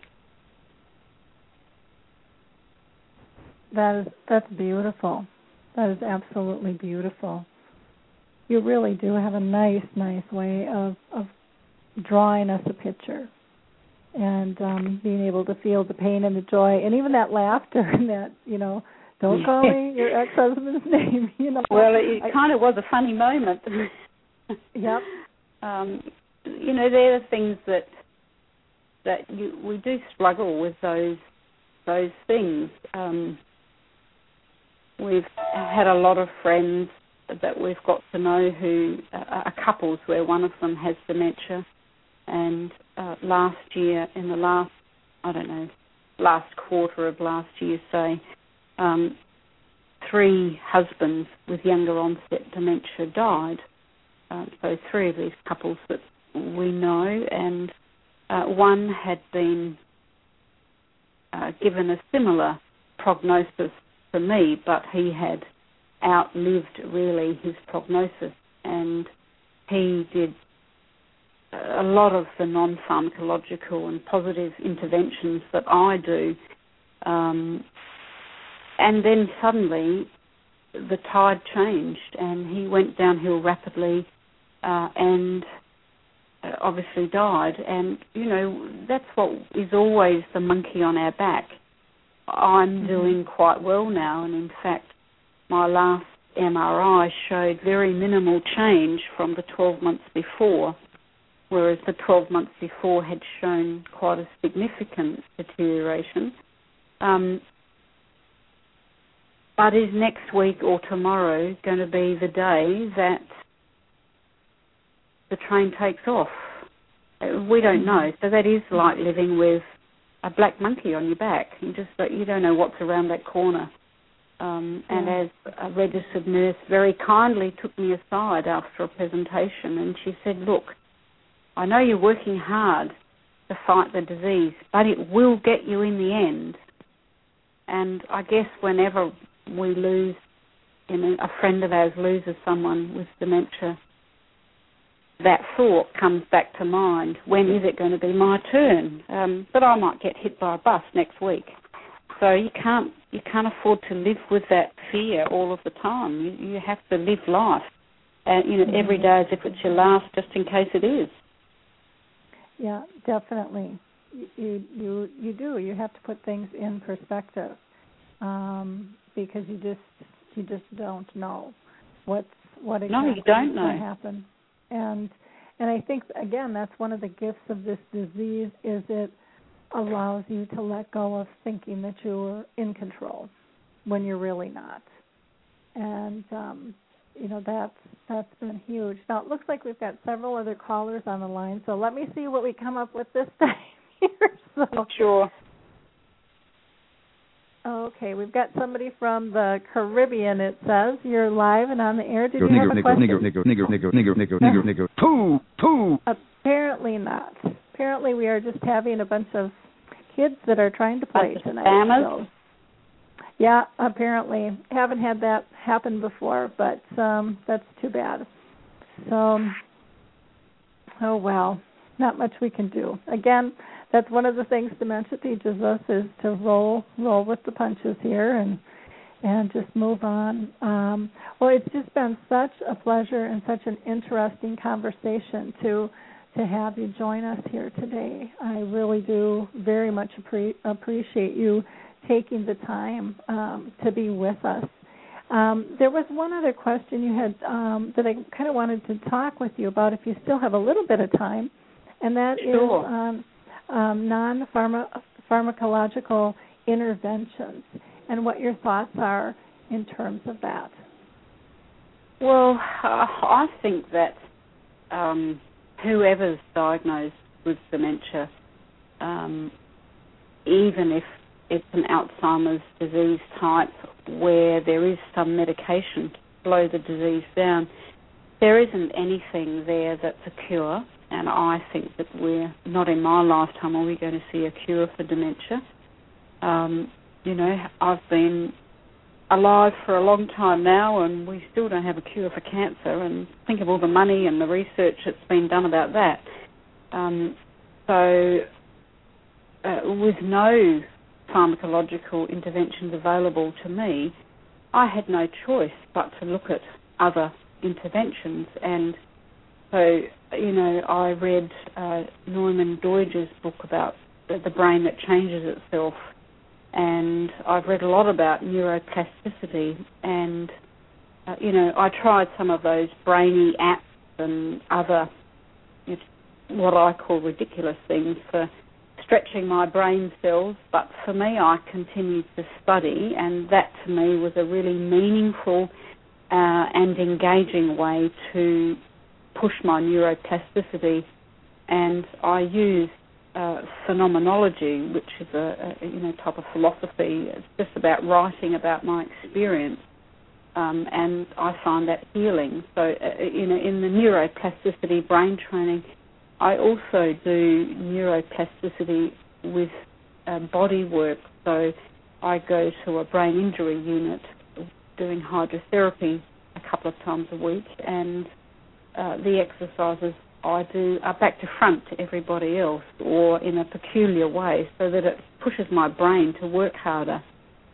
S3: That is, that's beautiful. That is absolutely beautiful. You really do have a nice, nice way of, of drawing us a picture and um, being able to feel the pain and the joy and even that laughter and that, you know, don't call me your ex-husband's name, you know.
S1: Well, it, it kind of was a funny moment.
S3: Yep.
S1: Um, you know, there are things that that you, we do struggle with those those things. Um, we've had a lot of friends that we've got to know who are couples where one of them has dementia, and uh, last year, in the last, I don't know, last quarter of last year, say, um, three husbands with younger onset dementia died. Uh, so three of these couples that we know, and uh, one had been uh, given a similar prognosis to me, but he had outlived really his prognosis, and he did a lot of the non-pharmacological and positive interventions that I do, um, and then suddenly the tide changed and he went downhill rapidly uh, and obviously died. And, you know, that's what is always the monkey on our back. I'm mm-hmm. doing quite well now, and in fact my last M R I showed very minimal change from the twelve months before, whereas the twelve months before had shown quite a significant deterioration. Um, but is next week or tomorrow going to be the day that the train takes off? We don't know. So that is like living with a black monkey on your back. You just you don't know what's around that corner. Um, and yeah. as a registered nurse very kindly took me aside after a presentation, and she said, look, I know you're working hard to fight the disease, but it will get you in the end. And I guess whenever we lose, you know, a friend of ours loses someone with dementia, that thought comes back to mind. When is it going to be my turn? Um, but I might get hit by a bus next week. So you can't you can't afford to live with that fear all of the time. You, you have to live life, uh, you know, mm-hmm. every day as if it's your last, just in case it is.
S3: Yeah, definitely. You you you do. You have to put things in perspective, um, because you just you just don't know what's what exactly
S1: no, you don't
S3: is
S1: know.
S3: going to happen. And and I think again that's one of the gifts of this disease is it allows you to let go of thinking that you're in control when you're really not. And um, you know that's that's been huge. Now it looks like we've got several other callers on the line, so let me see what we come up with this time here. So,
S1: sure.
S3: Okay, we've got somebody from the Caribbean, it says. You're live and on the air. Did you
S2: nigger,
S3: have a
S2: nigger,
S3: question?
S2: nigger, nigger, nigger, nigger, nigger, nigger, nigger, nigger. Pooh, pooh.
S3: Apparently not. Apparently we are just having a bunch of kids that are trying to play
S1: bunch
S3: tonight. So. Yeah, apparently. Haven't had that happen before, but um, that's too bad. So, oh well, not much we can do. Again, that's one of the things dementia teaches us is to roll roll with the punches here and and just move on. Um, well, it's just been such a pleasure and such an interesting conversation to to have you join us here today. I really do very much appre- appreciate you taking the time um, to be with us. Um, there was one other question you had um, that I kind of wanted to talk with you about if you still have a little bit of time, and that
S1: sure.
S3: is um, um, non-pharmacological interventions and what your thoughts are in terms of that.
S1: Well, uh, I think that um, whoever's diagnosed with dementia, um, even if it's an Alzheimer's disease type where there is some medication to slow the disease down, there isn't anything there that's a cure, and I think that we're not in my lifetime are we going to see a cure for dementia. Um, you know, I've been alive for a long time now and we still don't have a cure for cancer, and think of all the money and the research that's been done about that. Um, so uh, with no pharmacological interventions available to me, I had no choice but to look at other interventions. And so, you know, I read uh, Norman Doidge's book about the, the brain that changes itself, and I've read a lot about neuroplasticity, and, uh, you know, I tried some of those brainy apps and other, you know, what I call ridiculous things for stretching my brain cells, but for me I continued to study, and that to me was a really meaningful uh, and engaging way to push my neuroplasticity. And I used uh, phenomenology, which is a, a you know type of philosophy. It's just about writing about my experience, um, and I find that healing. So uh, you know, in the neuroplasticity brain training, I also do neuroplasticity with uh, body work. So I go to a brain injury unit doing hydrotherapy a couple of times a week, and uh, the exercises I do are back to front to everybody else, or in a peculiar way, so that it pushes my brain to work harder.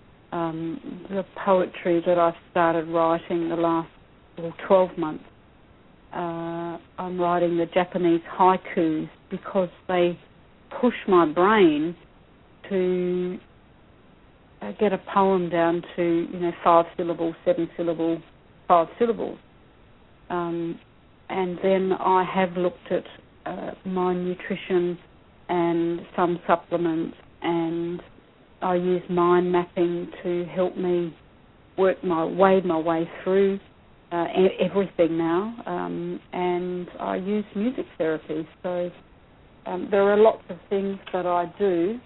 S1: Um, the poetry that I've started writing the last well, twelve months, uh, I'm writing the Japanese haikus because they push my brain to uh, get a poem down to, you know, five syllables, seven syllables, five syllables. Um, and then I have looked at uh, my nutrition and some supplements, and I use mind mapping to help me work my wade my way through uh, everything now. Um, and I use music therapy. So um, there are lots of things that I do.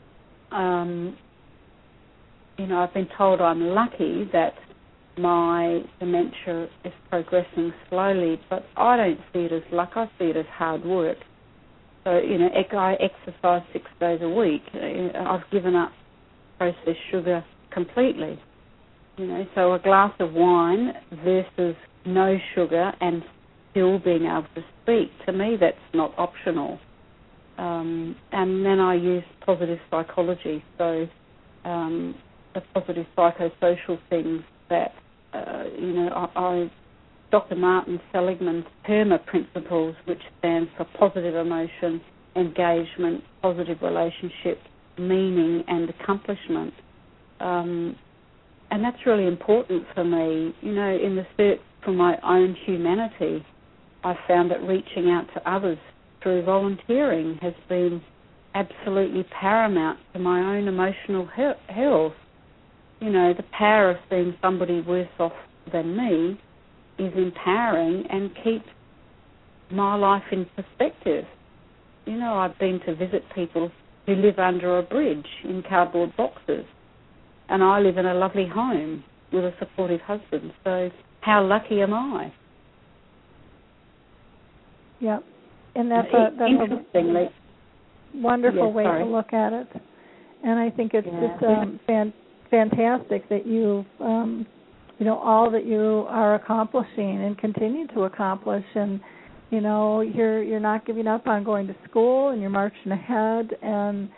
S1: Um, you know, I've been told I'm lucky that my dementia is progressing slowly, but I don't see it as luck. I see it as hard work. So, you know, I exercise six days a week. I've given up processed sugar completely. You know, so a glass of wine versus no sugar and still being able to speak, to me that's not optional. Um, and then I use positive psychology, so um, the positive psychosocial things that, uh, you know, I, I Doctor Martin Seligman's PERMA principles, which stands for positive emotion, engagement, positive relationship, meaning and accomplishment. Um, and that's really important for me. You know, in the search for my own humanity, I found that reaching out to others through volunteering has been absolutely paramount to my own emotional he- health. You know, the power of seeing somebody worse off than me is empowering and keeps my life in perspective. You know, I've been to visit people who live under a bridge in cardboard boxes, and I live in a lovely home with a supportive husband. So how lucky am I?
S3: Yeah, and that's a, that's
S1: Interestingly,
S3: a wonderful
S1: yes,
S3: way
S1: sorry.
S3: to look at it. And I think it's
S1: yeah.
S3: just um, fan, fantastic that you, um, you know, all that you are accomplishing and continue to accomplish, and you know, you're you're not giving up on going to school, and you're marching ahead, and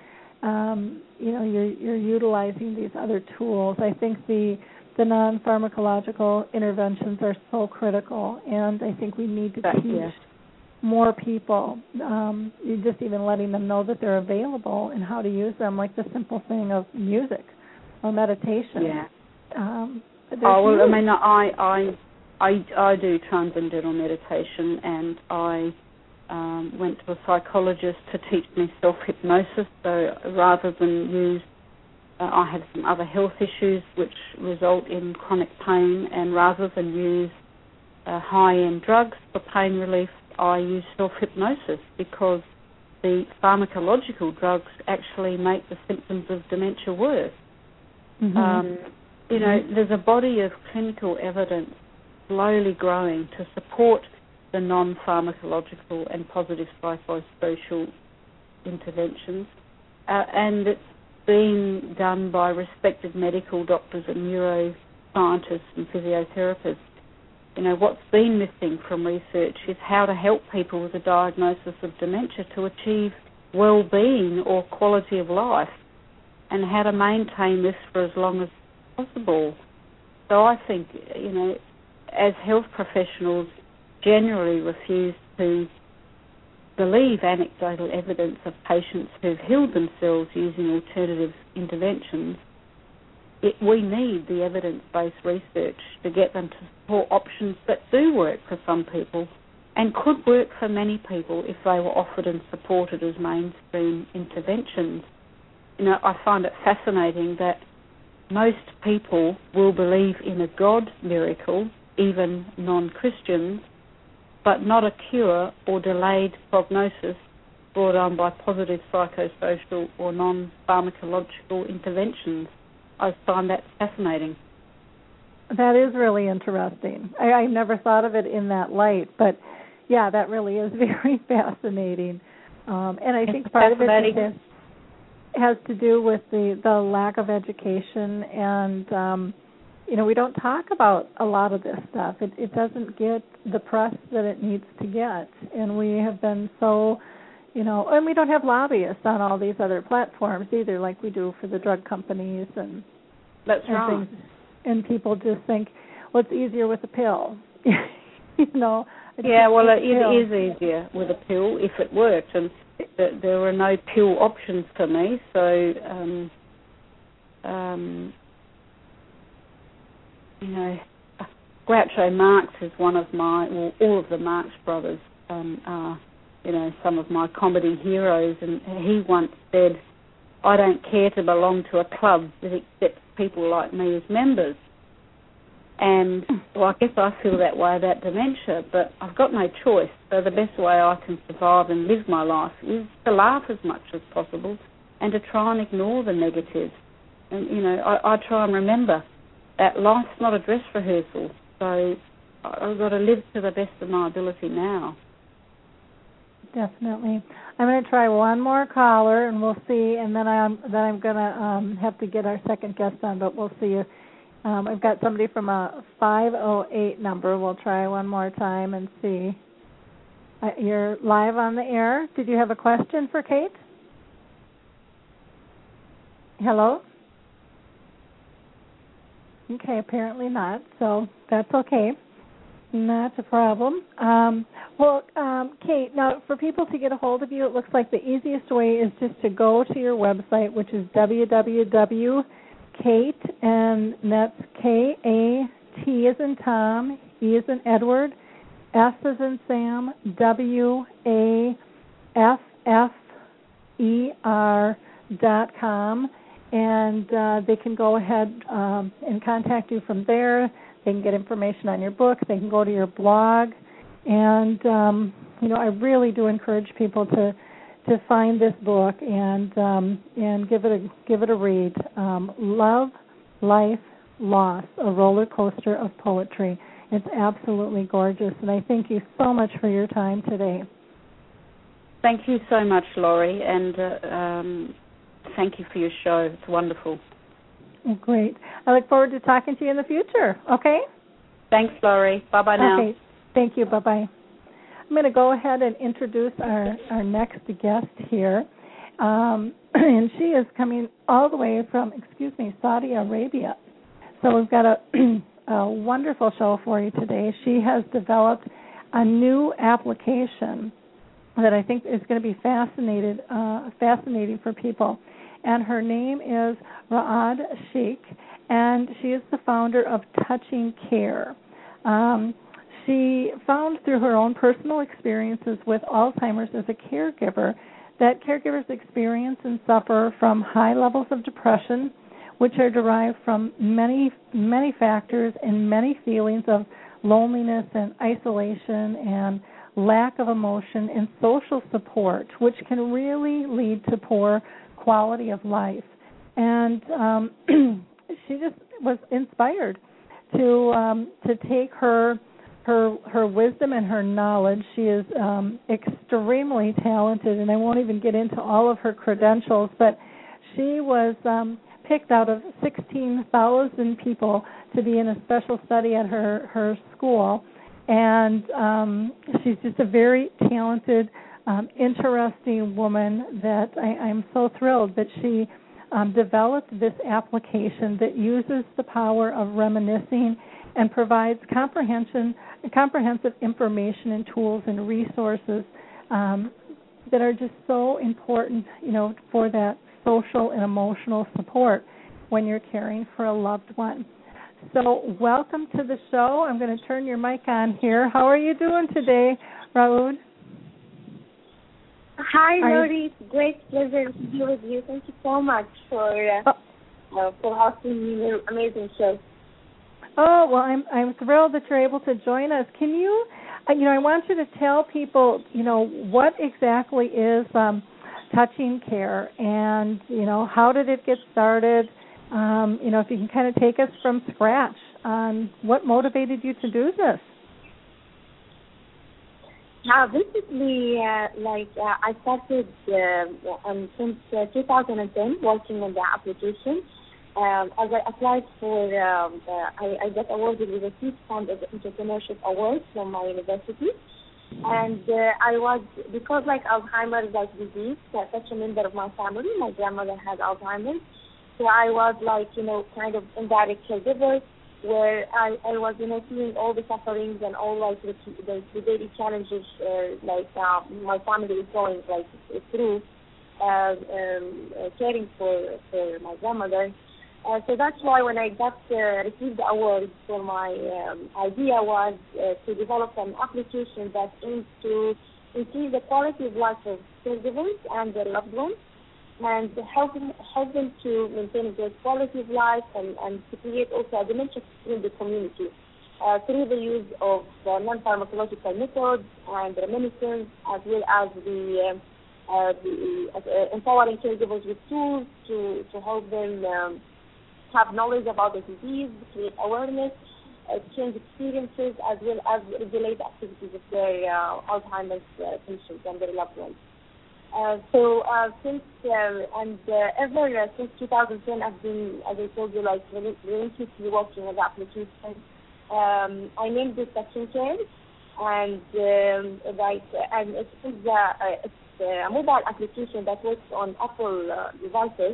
S3: um, you know, you're you're utilizing these other tools. I think the the non-pharmacological interventions are so critical, and I think we need to
S1: That,
S3: teach
S1: yes.
S3: more people. Um, you just even letting them know that they're available and how to use them, like the simple thing of music or meditation.
S1: Yeah.
S3: Um,
S1: oh well,
S3: huge.
S1: I mean, I I I I do transcendental meditation, and I um, went to a psychologist to teach me self-hypnosis. So rather than use, uh, I have some other health issues which result in chronic pain, and rather than use uh, high-end drugs for pain relief, I use self-hypnosis because the pharmacological drugs actually make the symptoms of dementia worse.
S3: Mm-hmm.
S1: Um, you know, there's a body of clinical evidence slowly growing to support the non-pharmacological and positive psychosocial interventions, uh, and it's being done by respected medical doctors and neuroscientists and physiotherapists. You know, what's been missing from research is how to help people with a diagnosis of dementia to achieve well-being or quality of life, and how to maintain this for as long as possible. So I think, you know, as health professionals generally refuse to believe anecdotal evidence of patients who've healed themselves using alternative interventions, it, we need the evidence-based research to get them to support options that do work for some people and could work for many people if they were offered and supported as mainstream interventions. You know, I find it fascinating that most people will believe in a God miracle, even non-Christians, but not a cure or delayed prognosis brought on by positive psychosocial or non-pharmacological interventions. I find that fascinating.
S3: That is really interesting. I, I never thought of it in that light, but yeah, that really is very fascinating. Um, and I think part of it is, has to do with the, the lack of education, and um, you know, we don't talk about a lot of this stuff. It, it doesn't get the press that it needs to get, and we have been so, you know, and we don't have lobbyists on all these other platforms either, like we do for the drug companies and,
S1: That's
S3: and
S1: right.
S3: things. And people just think, well, it's easier with a pill, you know.
S1: Yeah, well, it is easier with a pill if it works, and th- there are no pill options for me. So, um, um, you know, Groucho Marx is one of my, well, all of the Marx brothers um, are, you know, some of my comedy heroes, and he once said, "I don't care to belong to a club that accepts people like me as members." And, well, I guess I feel that way about dementia, but I've got no choice. So the best way I can survive and live my life is to laugh as much as possible and to try and ignore the negatives. And, you know, I, I try and remember that life's not a dress rehearsal, so I've got to live to the best of my ability now.
S3: Definitely. I'm going to try one more caller, and we'll see, and then I'm then I'm going to um, have to get our second guest on, but we'll see if um, I've got somebody from a five oh eight number. We'll try one more time and see. Uh, you're live on the air. Did you have a question for Kate? Hello? Okay, apparently not, so that's okay. Not a problem. Um, well, um, Kate, now for people to get a hold of you, it looks like the easiest way is just to go to your website, which is w w w dot kate, and that's K A T as in Tom, E as in Edward, S as in Sam, W A F F E R dot com, and uh, they can go ahead um, and contact you from there. They can get information on your book. They can go to your blog. And, um, you know, I really do encourage people to to find this book and um, and give it a give it a read. Um, Love Life, Loss, a Roller Coaster of Poetry. It's absolutely gorgeous, and I thank you so much for your time today.
S1: Thank you so much, Laurie, and uh, um, thank you for your show. It's wonderful.
S3: Great. I look forward to talking to you in the future, okay?
S1: Thanks, Laurie. Bye-bye now.
S3: Okay. Thank you. Bye-bye. I'm going to go ahead and introduce our, our next guest here. Um, and she is coming all the way from, excuse me, Saudi Arabia. So we've got a, a wonderful show for you today. She has developed a new application that I think is going to be fascinated, uh, fascinating for people. And her name is Ra'ad Sheikh, and she is the founder of Touching Care. Um, she found through her own personal experiences with Alzheimer's as a caregiver that caregivers experience and suffer from high levels of depression, which are derived from many, many factors and many feelings of loneliness and isolation and lack of emotion and social support, which can really lead to poor quality of life. And um, she just was inspired to um, to take her her her wisdom and her knowledge. She is um, extremely talented, and I won't even get into all of her credentials, but she was um, picked out of sixteen thousand people to be in a special study at her, her school. And um, she's just a very talented, um, interesting woman that I, I'm so thrilled that she um, developed this application that uses the power of reminiscing and provides comprehension, comprehensive information and tools and resources um, that are just so important, you know, for that social and emotional support when you're caring for a loved one. So welcome to the show. I'm going to turn your mic on here. How are you doing today, Ra'ad?
S5: Hi, Laurie. It's great pleasure to be with you. Thank you so much for uh, oh. uh, for hosting your amazing show.
S3: Oh, well, I'm I'm thrilled that you're able to join us. Can you, uh, you know, I want you to tell people, you know, what exactly is um, Touching Care, and you know, how did it get started? Um, you know, if you can kind of take us from scratch on what motivated you to do this.
S5: Now, basically, uh, like uh, I started uh, um, since uh, two thousand ten working on the application. Um, as I applied for, um, uh, I, I got awarded with a Seed Fund of Entrepreneurship Award from my university. And uh, I was, because like Alzheimer's like disease, uh, such a member of my family, my grandmother had Alzheimer's. So I was like, you know, kind of indirect caregiver, where I, I was, you know, seeing all the sufferings and all like the, the, the daily challenges, uh, like uh, my family is going like through, uh, um, uh, caring for for my grandmother. Uh, so that's why when I got uh, received the award, for my um, idea was uh, to develop an application that aims to increase the quality of life of caregivers and their loved ones, and to help them, help them to maintain a great quality of life, and, and to create also a dementia in the community uh, through the use of uh, non-pharmacological methods and reminiscence, as well as the, uh, uh, the uh, empowering caregivers with tools to, to help them um, have knowledge about the disease, create awareness, exchange experiences, as well as regulate activities of their uh, Alzheimer's uh, patients and their loved ones. Uh, so uh, since uh, and uh, ever uh, since two thousand ten, I've been, as I told you, like religiously working on the application. Um, I named it Touching Care, and um, like and it's, uh, it's a mobile application that works on Apple uh, devices.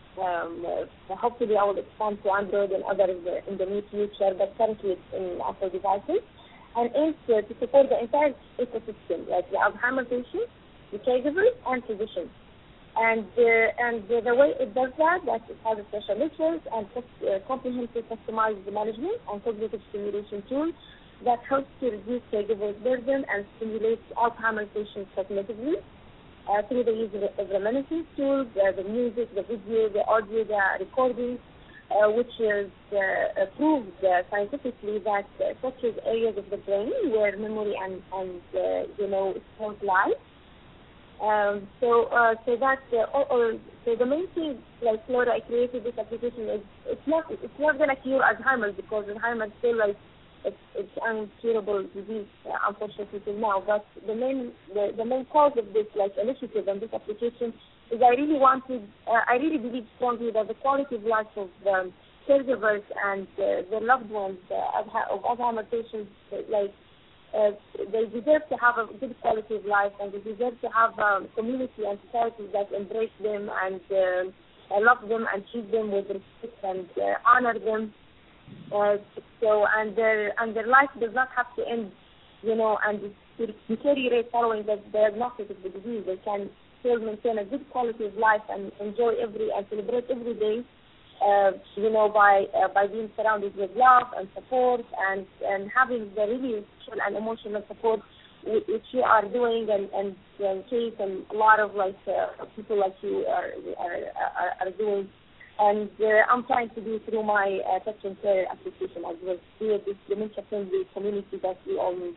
S5: Um, uh, hopefully, I will expand to Android and others uh, in the near future, but currently it's in Apple devices, and aims uh, to support the entire ecosystem, like the Alzheimer's patients, the caregivers, and physicians. And uh, and uh, the way it does that, that it has a special network and uh, comprehensive customized management and cognitive stimulation tool that helps to reduce caregivers' burden and stimulate Alzheimer's patients cognitively. Uh, through the use of, of reminiscence tools, uh, the music, the video, the audio, the recordings, uh, which is uh, proved uh, scientifically that uh, touches areas of the brain where memory and, and uh, you know, skills lie. Um, so, uh, so that, uh, or, or, so the main thing, like Flora, I created this application is it's not it's not gonna cure Alzheimer's because Alzheimer's still like it's it's uncurable disease, uh, unfortunately till now. But the main the, the main cause of this like initiative and this application is I really wanted uh, I really believe strongly that the quality of life of um, caregivers and uh, their loved ones uh, of, of Alzheimer's patients like. Uh, they deserve to have a good quality of life, and they deserve to have a um, community and society that embrace them and uh, love them and treat them with respect and uh, honor them. Uh, so, and their and their life does not have to end, you know, and deteriorate following the diagnosis of the disease. They can still maintain a good quality of life and enjoy every and celebrate every day. Uh, you know, by uh, by being surrounded with love and support and, and having the really social and emotional support which, which you are doing and, and, and Kate and a lot of like uh, people like you are are, are, are doing. And uh, I'm trying to do through my uh, touch and care application as well, create this dementia-friendly community that we all need.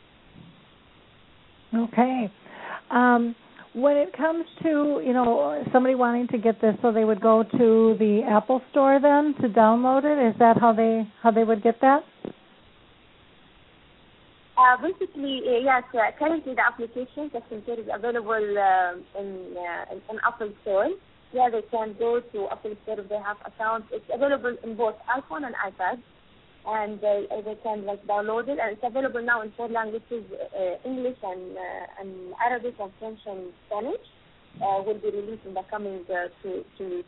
S3: Okay. Um, When it comes to, you know, somebody wanting to get this, so they would go to the Apple Store then to download it? Is that how they how they would get that?
S5: Uh, basically, uh, yes. Uh, currently, the application Touch and Care is available uh, in, uh, in in Apple Store. Yeah, they can go to Apple Store if they have accounts. It's available in both iPhone and iPad. And they, uh, they can like download it, and it's available now in four languages: uh, English and uh, and Arabic and French and Spanish. Uh, will be released in the coming uh, two two weeks.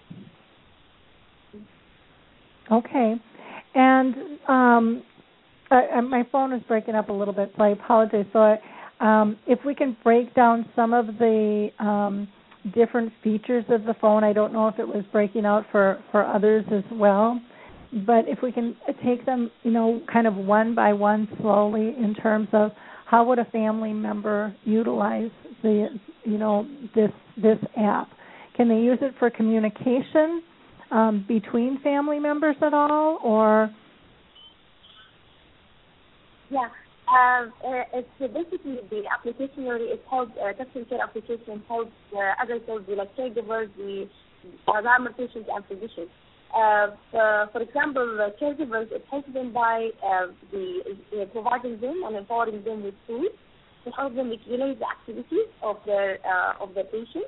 S3: Okay, and um, I, I, my phone is breaking up a little bit, so I apologize. So, I, um, if we can break down some of the um, different features of the phone, I don't know if it was breaking out for, for others as well. But if we can take them, you know, kind of one by one slowly in terms of how would a family member utilize the, you know, this this app? Can they use it for communication um, between family members at all, or?
S5: Yeah, uh, it's basically the application. It helps uh, Touch and Care application helps uh, as I told you, like caregivers, the Alzheimer's patients, and physicians. Uh, for, for example, uh, caregivers, it helps them by uh, the, uh, providing them and empowering them with tools to help them regulate the activities of their uh, of their patients,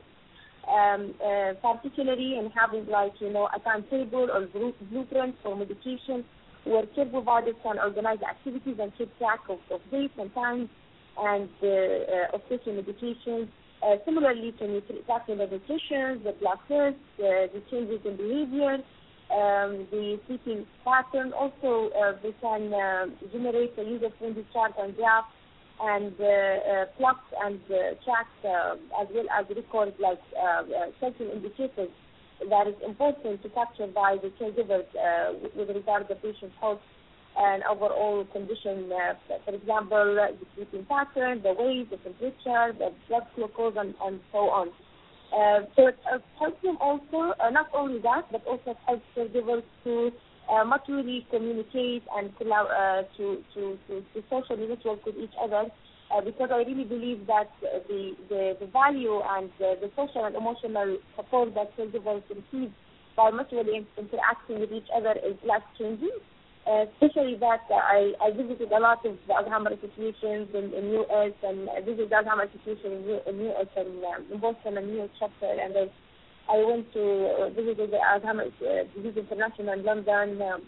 S5: um, uh, particularly in having like you know a timetable or blueprint for medication, where care providers can organize the activities and keep track of, of dates and times and uh, uh, of taking medications. Uh, similarly, can you track the medications, the blood tests, uh, the changes in behavior. Um, the sleeping pattern. Also, uh, they can uh, generate a user-friendly chart and graph and uh, uh, plot and uh, track uh, as well as record like uh, uh, certain indicators that is important to capture by the caregivers uh, with regard to the patient's health and overall condition. Uh, for example, the sleeping pattern, the weight, the temperature, the blood glucose, and, and so on. Uh, so it uh, helps them also, uh, not only that, but also helps caregivers to uh, much really communicate and collab- uh, to, to, to, to socially network with each other, uh, because I really believe that uh, the, the, the value and uh, the social and emotional support that caregivers receive by mutually interacting with each other is life-changing. Uh, especially that uh, I, I visited a lot of Alzheimer's associations in, in U S and I visited Alzheimer's association in, U, in U S and um, in Boston and New York chapter, and I, I went to uh, visited the Alzheimer's uh, Disease International in London um,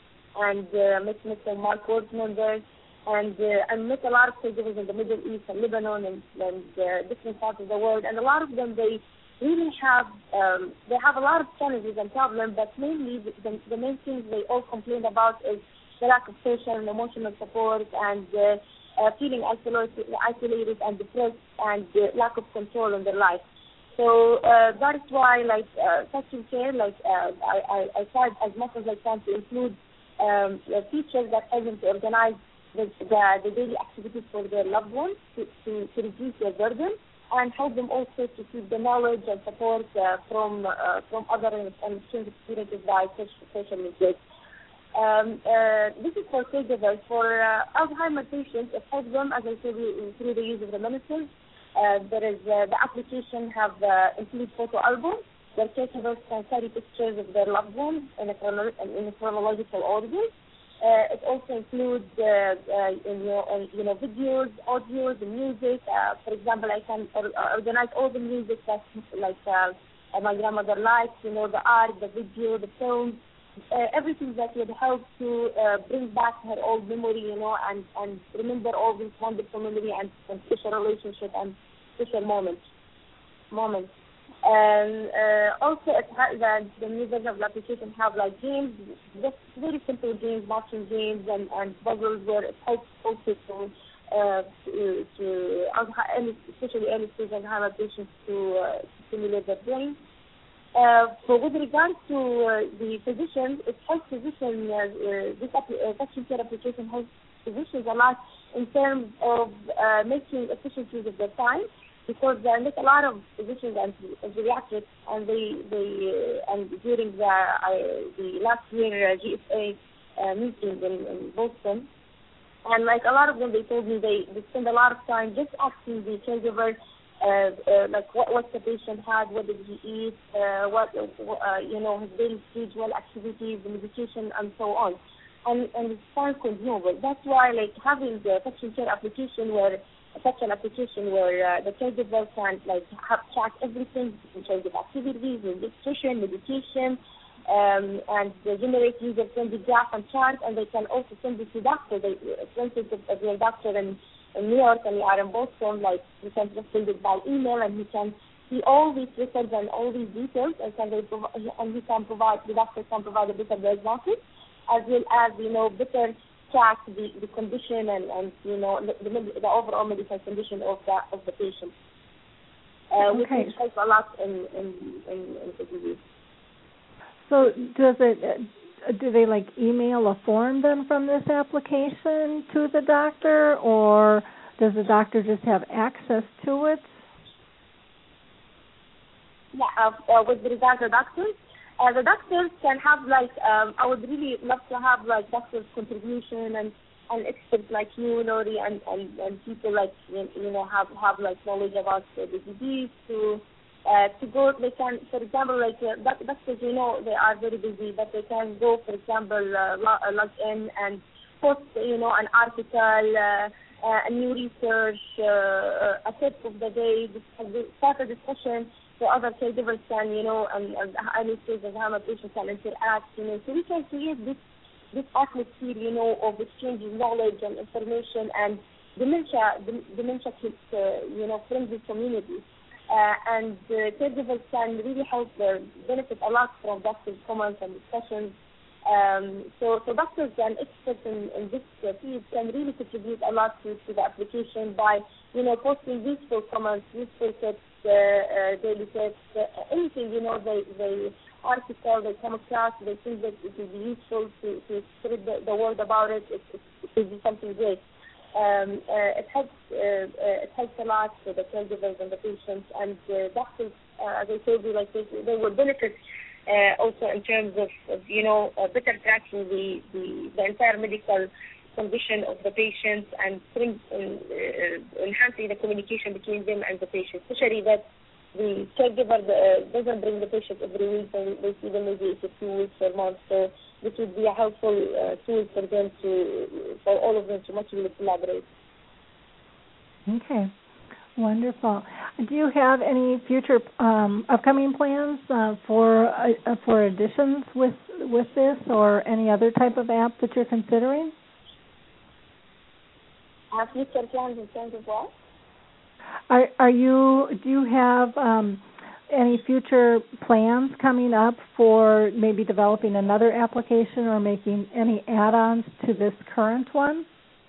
S5: and uh, met Mister Mark Wortman there, and uh, I met a lot of caregivers in the Middle East and Lebanon and, and uh, different parts of the world, and a lot of them they really have um, they have a lot of challenges and problems, but mainly the, the, the main things they all complain about is the lack of social and emotional support and uh, uh, feeling isolated, isolated and depressed and uh, lack of control in their life. So uh, that is why, like uh, Touch and Care, like uh, I, I, I tried as much as I can to include um, features that help them to organize the, the, the daily activities for their loved ones to, to, to reduce their burden, and help them also to keep the knowledge and support uh, from uh, from other and exchange experiences by social media. Um, uh, this is for caregivers. For uh, Alzheimer's patients, it helps them, as I said, through the use of reminiscence Uh, there is uh, the application have uh, include photo album where caregivers can carry pictures of their loved ones in a, chrono- in a chronological order. Uh, it also includes uh, uh, you, know, uh, you know videos, audios, and music. Uh, for example, I can or, uh, organize all the music that like uh, my grandmother likes. You know, the art, the video, the films, uh, everything that would help to uh, bring back her old memory. You know, and, and remember all these wonderful memory and, and special relationship and special moments. Moments. And uh, also, it has, the, the new version of the application have like games, just very simple games, matching games and, and puzzles where it helps also to, uh, to, to especially early stage Alzheimer patients to uh, stimulate their brain. Uh, so with regard to uh, the physicians, it helps physicians, uh, uh, this app- uh, touching care application helps physicians a lot in terms of uh, making efficient use of their time. Because there are a lot of physicians and geriatrics, and they they uh, and during the uh, the last year uh, G S A uh, meeting in, in Boston, and like a lot of them, they told me they, they spend a lot of time just asking the caregiver, uh, uh, like what what the patient had, what did he eat, uh, what uh, you know his daily schedule, activities, the medication, and so on, and and it's time consumable. That's why like having the touching care application where such an application where uh, the caregiver can like have track everything in terms of activities, nutrition, medication, um, and they generate user-friendly graph and chart, and they can also send it to doctor. They, for instance, if you're a doctor in, in New York and you are in Boston, like you can just send it by email, and he can see all these records and all these details, and can they prov- and he can provide the doctor can provide a better diagnosis, as well as you know better track the, the condition and, and you know the, the, the overall medical condition of the of the patient, uh, which
S3: okay.
S5: helps a lot in in, in, in the disease.
S3: So does it? Uh, do they like email a form then from this application to the doctor, or does the doctor just have access to it?
S5: Yeah, uh, uh, with regard to doctors. Uh, the doctors can have like um, I would really love to have like doctors' contribution and, and experts like you, Lori, and, and, and people like you, you know have, have like knowledge about uh, the disease to uh, to go. They can, for example, like uh, doctors, you know, they are very busy, but they can go, for example, uh, log, uh, log in and post, you know, an article, uh, uh, a new research, uh, a tip of the day, start a discussion. So other caregivers can, you know, and, and early stage of Alzheimer's patients can interact, you know. So we can create this this atmosphere, you know, of exchanging knowledge and information and dementia, dementia kids, uh, you know, friendly community. Uh, and uh, caregivers can really help uh, benefit a lot from doctors' comments and discussions. Um, so, so doctors and experts in, in this uh, field can really contribute a lot to, to the application by, you know, posting useful comments, useful tips, uh, uh, daily tips, uh, anything, you know, they, they article they come across, they think that it will be useful to, to spread the, the word about it, it, it, it will be something great. Um, uh, it helps uh, uh, it helps a lot for the caregivers and the patients, and uh, doctors, uh, as I told you, like they, they will benefit uh, also in terms of, of you know, uh, better tracking the, the, the entire medical condition of the patients and bring, uh, uh, enhancing the communication between them and the patient, especially that the caregiver uh, doesn't bring the patient every week, and they see them maybe a few weeks or months. So this would be a helpful uh, tool for them to, for all of them to much really collaborate.
S3: Okay, wonderful. Do you have any future um, upcoming plans uh, for uh, for additions with with this, or any other type of app that you're considering?
S5: Uh, future plans in terms of what?
S3: Are are you? Do you have um, any future plans coming up for maybe developing another application or making any add-ons to this current one?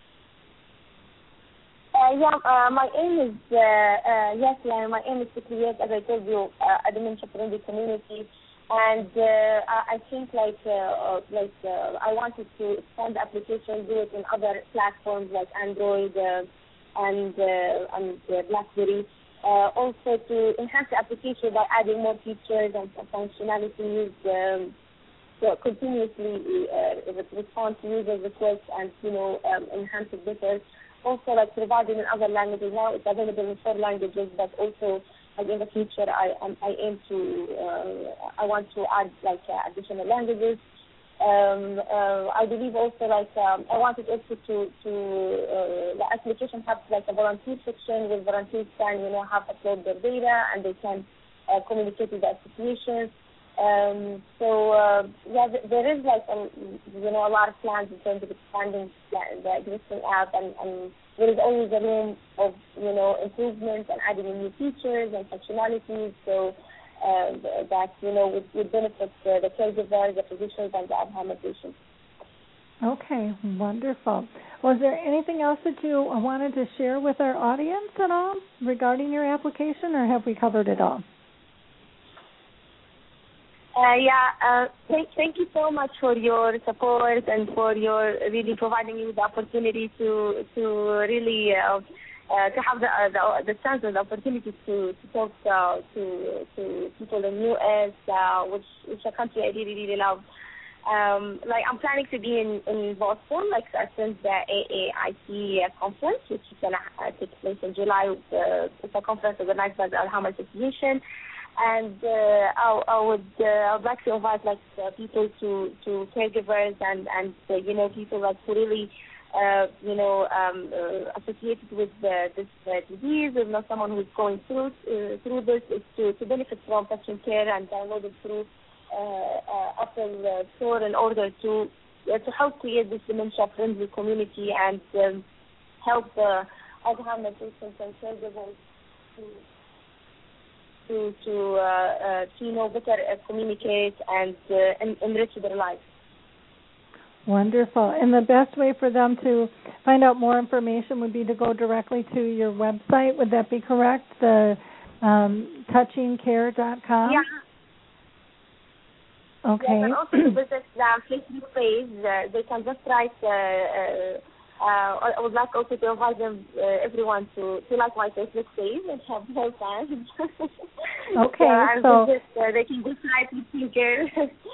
S5: Uh, yeah, uh, my aim is uh, uh, yes, yeah, my aim is to create, as I told you, uh, a dementia-friendly community, and uh, I think like uh, like uh, I wanted to expand the application, do it in other platforms like Android. Uh, and uh, and uh, BlackBerry, uh, also to enhance the application by adding more features and functionalities, um, so continuously uh, respond to user requests and, you know, um, enhance it better. also like providing in other languages. Now it's available in four languages, but also like in the future I um, I aim to uh, I want to add like uh, additional languages. Um, uh, I believe also like um, I wanted also to to uh, the application has like a volunteer section where volunteers can you know have upload their data and they can uh, communicate with the associations. Um, so uh, yeah, th- there is like a, you know a lot of plans in terms of expanding the, the existing app, and, and there is always a room of you know improvements and adding in new features and functionalities. So uh, that you know would, would benefit uh, the caregivers, the physicians, and the Alzheimer's patients.
S3: Okay, wonderful. Was there anything else that you wanted to share with our audience at all regarding your application, or have we covered it all?
S5: Uh, yeah, uh, thank, thank you so much for your support and for your really providing me with the opportunity to to really uh, uh, to have the, uh, the the chance and the opportunity to to talk uh, to to people in U S, uh, which which a country I really really love. Um, like I'm planning to be in, in Boston, like since the A A I C conference, which is gonna uh, take place in July. Uh, it's a conference organized by the Alzheimer's Association. And uh, I, I would uh, I would like to invite like uh, people to, to caregivers and and uh, you know people like who really uh, you know um, uh, associated with uh, this uh, disease, or not someone who's going through uh, through this, is to, to benefit from Touching Care and download it through uh, uh, Apple uh, Store in order to uh, to help create this dementia-friendly community and um, help uh, Alzheimer's patients and caregivers to. to to, uh, uh, to you know better uh, communicate and, uh, and enrich their lives.
S3: Wonderful. And the best way for them to find out more information would be to go directly to your website. Would that be correct? The um, touching care dot com?
S5: Yeah.
S3: Okay.
S5: Yeah, and also to visit the Facebook page. Uh, they can just write. Uh, uh, Uh, I would like also to invite them, uh, everyone to, to like my Facebook page and have more fans.
S3: Okay,
S5: so,
S3: so
S5: visit, uh, they can just write Touching Care.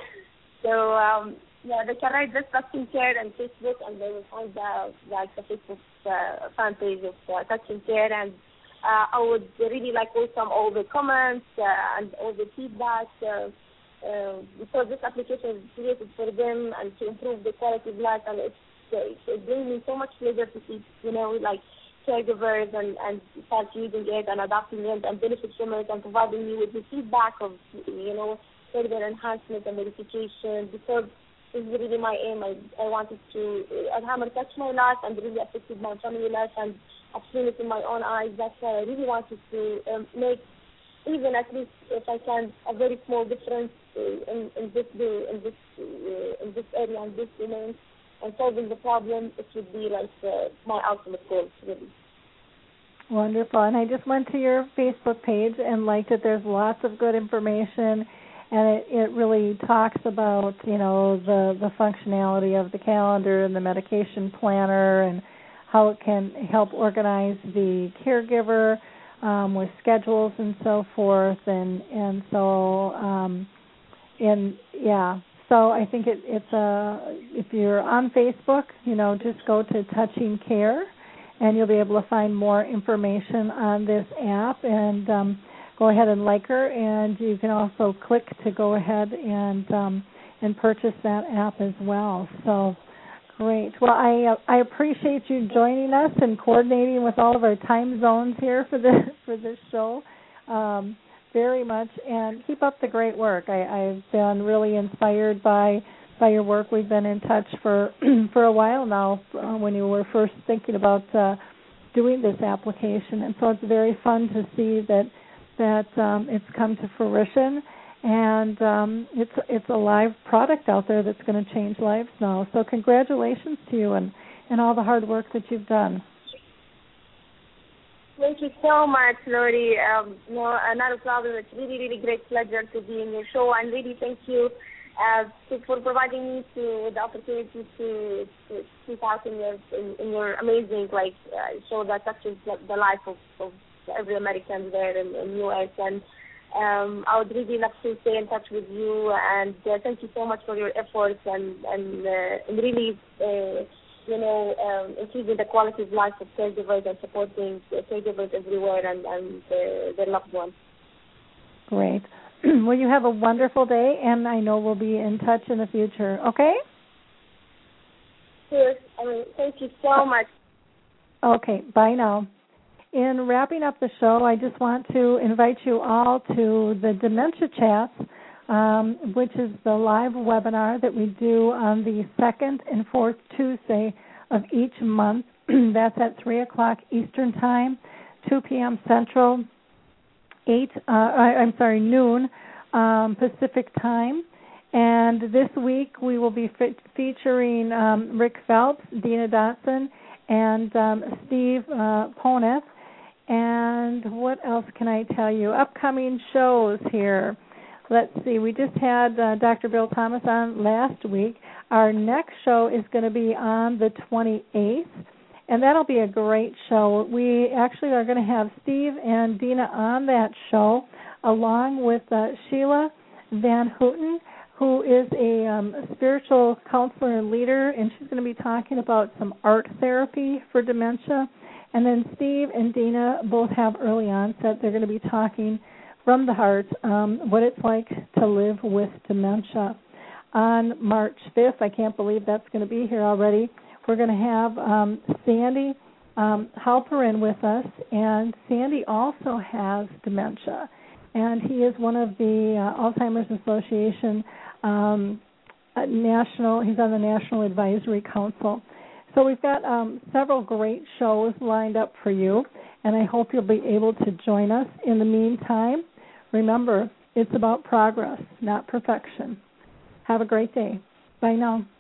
S5: so um, yeah, they can write just Touching Care on Facebook, and they will find the like the Facebook uh, fan page of uh, Touching Care. And uh, I would really like welcome all the comments uh, and all the feedback. Uh, uh, because this application is created for them and to improve the quality of life, and it's it brings me so much pleasure to see, you know, like caregivers and, and start using it and adopting it and benefit from it and providing me with the feedback of, you know, further enhancement and modification, because this is really my aim. I, I wanted to, Alzheimer's touched my life and really affected my family life, and I've seen it in my own eyes. That's why I really wanted to um, make, even at least if I can, a very small difference uh, in, in this in this uh, in this area and this domain. And solving the problem, it would be like uh, my ultimate goal, really.
S3: Wonderful. And I just went to your Facebook page and liked it. There's lots of good information, and it, it really talks about, you know, the, the functionality of the calendar and the medication planner and how it can help organize the caregiver um, with schedules and so forth. And, and so, um, and yeah. So I think it, it's a, if you're on Facebook, you know, just go to Touching Care, and you'll be able to find more information on this app. And um, go ahead and like her, and you can also click to go ahead and um, and purchase that app as well. So great. Well, I uh, I appreciate you joining us and coordinating with all of our time zones here for the for this show. Um, very much, and keep up the great work. I, I've been really inspired by by your work. We've been in touch for for a while now uh, when you were first thinking about uh, doing this application, and so it's very fun to see that that um, it's come to fruition, and um, it's it's a live product out there that's going to change lives now. So congratulations to you and, and all the hard work that you've done.
S5: Thank you so much, Lori. Um, no, uh, not a problem. It's really, really great pleasure to be in your show, and really thank you uh, to, for providing me to the opportunity to, to speak out in your in, in your amazing like uh, show that touches the, the life of, of every American there in the U S. And um, I would really love to stay in touch with you. And uh, thank you so much for your efforts and and, uh, and really. Uh, you know, um, increasing the quality of life of caregivers and supporting the caregivers everywhere and, and their, their loved ones.
S3: Great. Well, you have a wonderful day, and I know we'll be in touch in the future, okay?
S5: Yes, I mean, thank you so much.
S3: Okay, bye now. In wrapping up the show, I just want to invite you all to the Dementia Chats, um, which is the live webinar that we do on the second and fourth Tuesday of each month. That's at three o'clock Eastern Time, two p.m. Central, eight. Uh, I, I'm sorry, noon um, Pacific Time. And this week we will be fe- featuring um, Rick Phelps, Dina Dotson, and um, Steve uh, Poneth. And what else can I tell you? Upcoming shows here. Let's see. We just had uh, Doctor Bill Thomas on last week. Our next show is going to be on the twenty-eighth, and that'll be a great show. We actually are going to have Steve and Dina on that show, along with uh, Sheila Van Houten, who is a um, spiritual counselor and leader, and she's going to be talking about some art therapy for dementia. And then Steve and Dina both have early onset. They're going to be talking from the heart um, what it's like to live with dementia. On March fifth, I can't believe that's going to be here already, we're going to have um, Sandy um, Halperin with us, and Sandy also has dementia. And he is one of the uh, Alzheimer's Association um, national, he's on the National Advisory Council. So we've got um, several great shows lined up for you, and I hope you'll be able to join us. In the meantime, remember, it's about progress, not perfection. Have a great day. Bye now.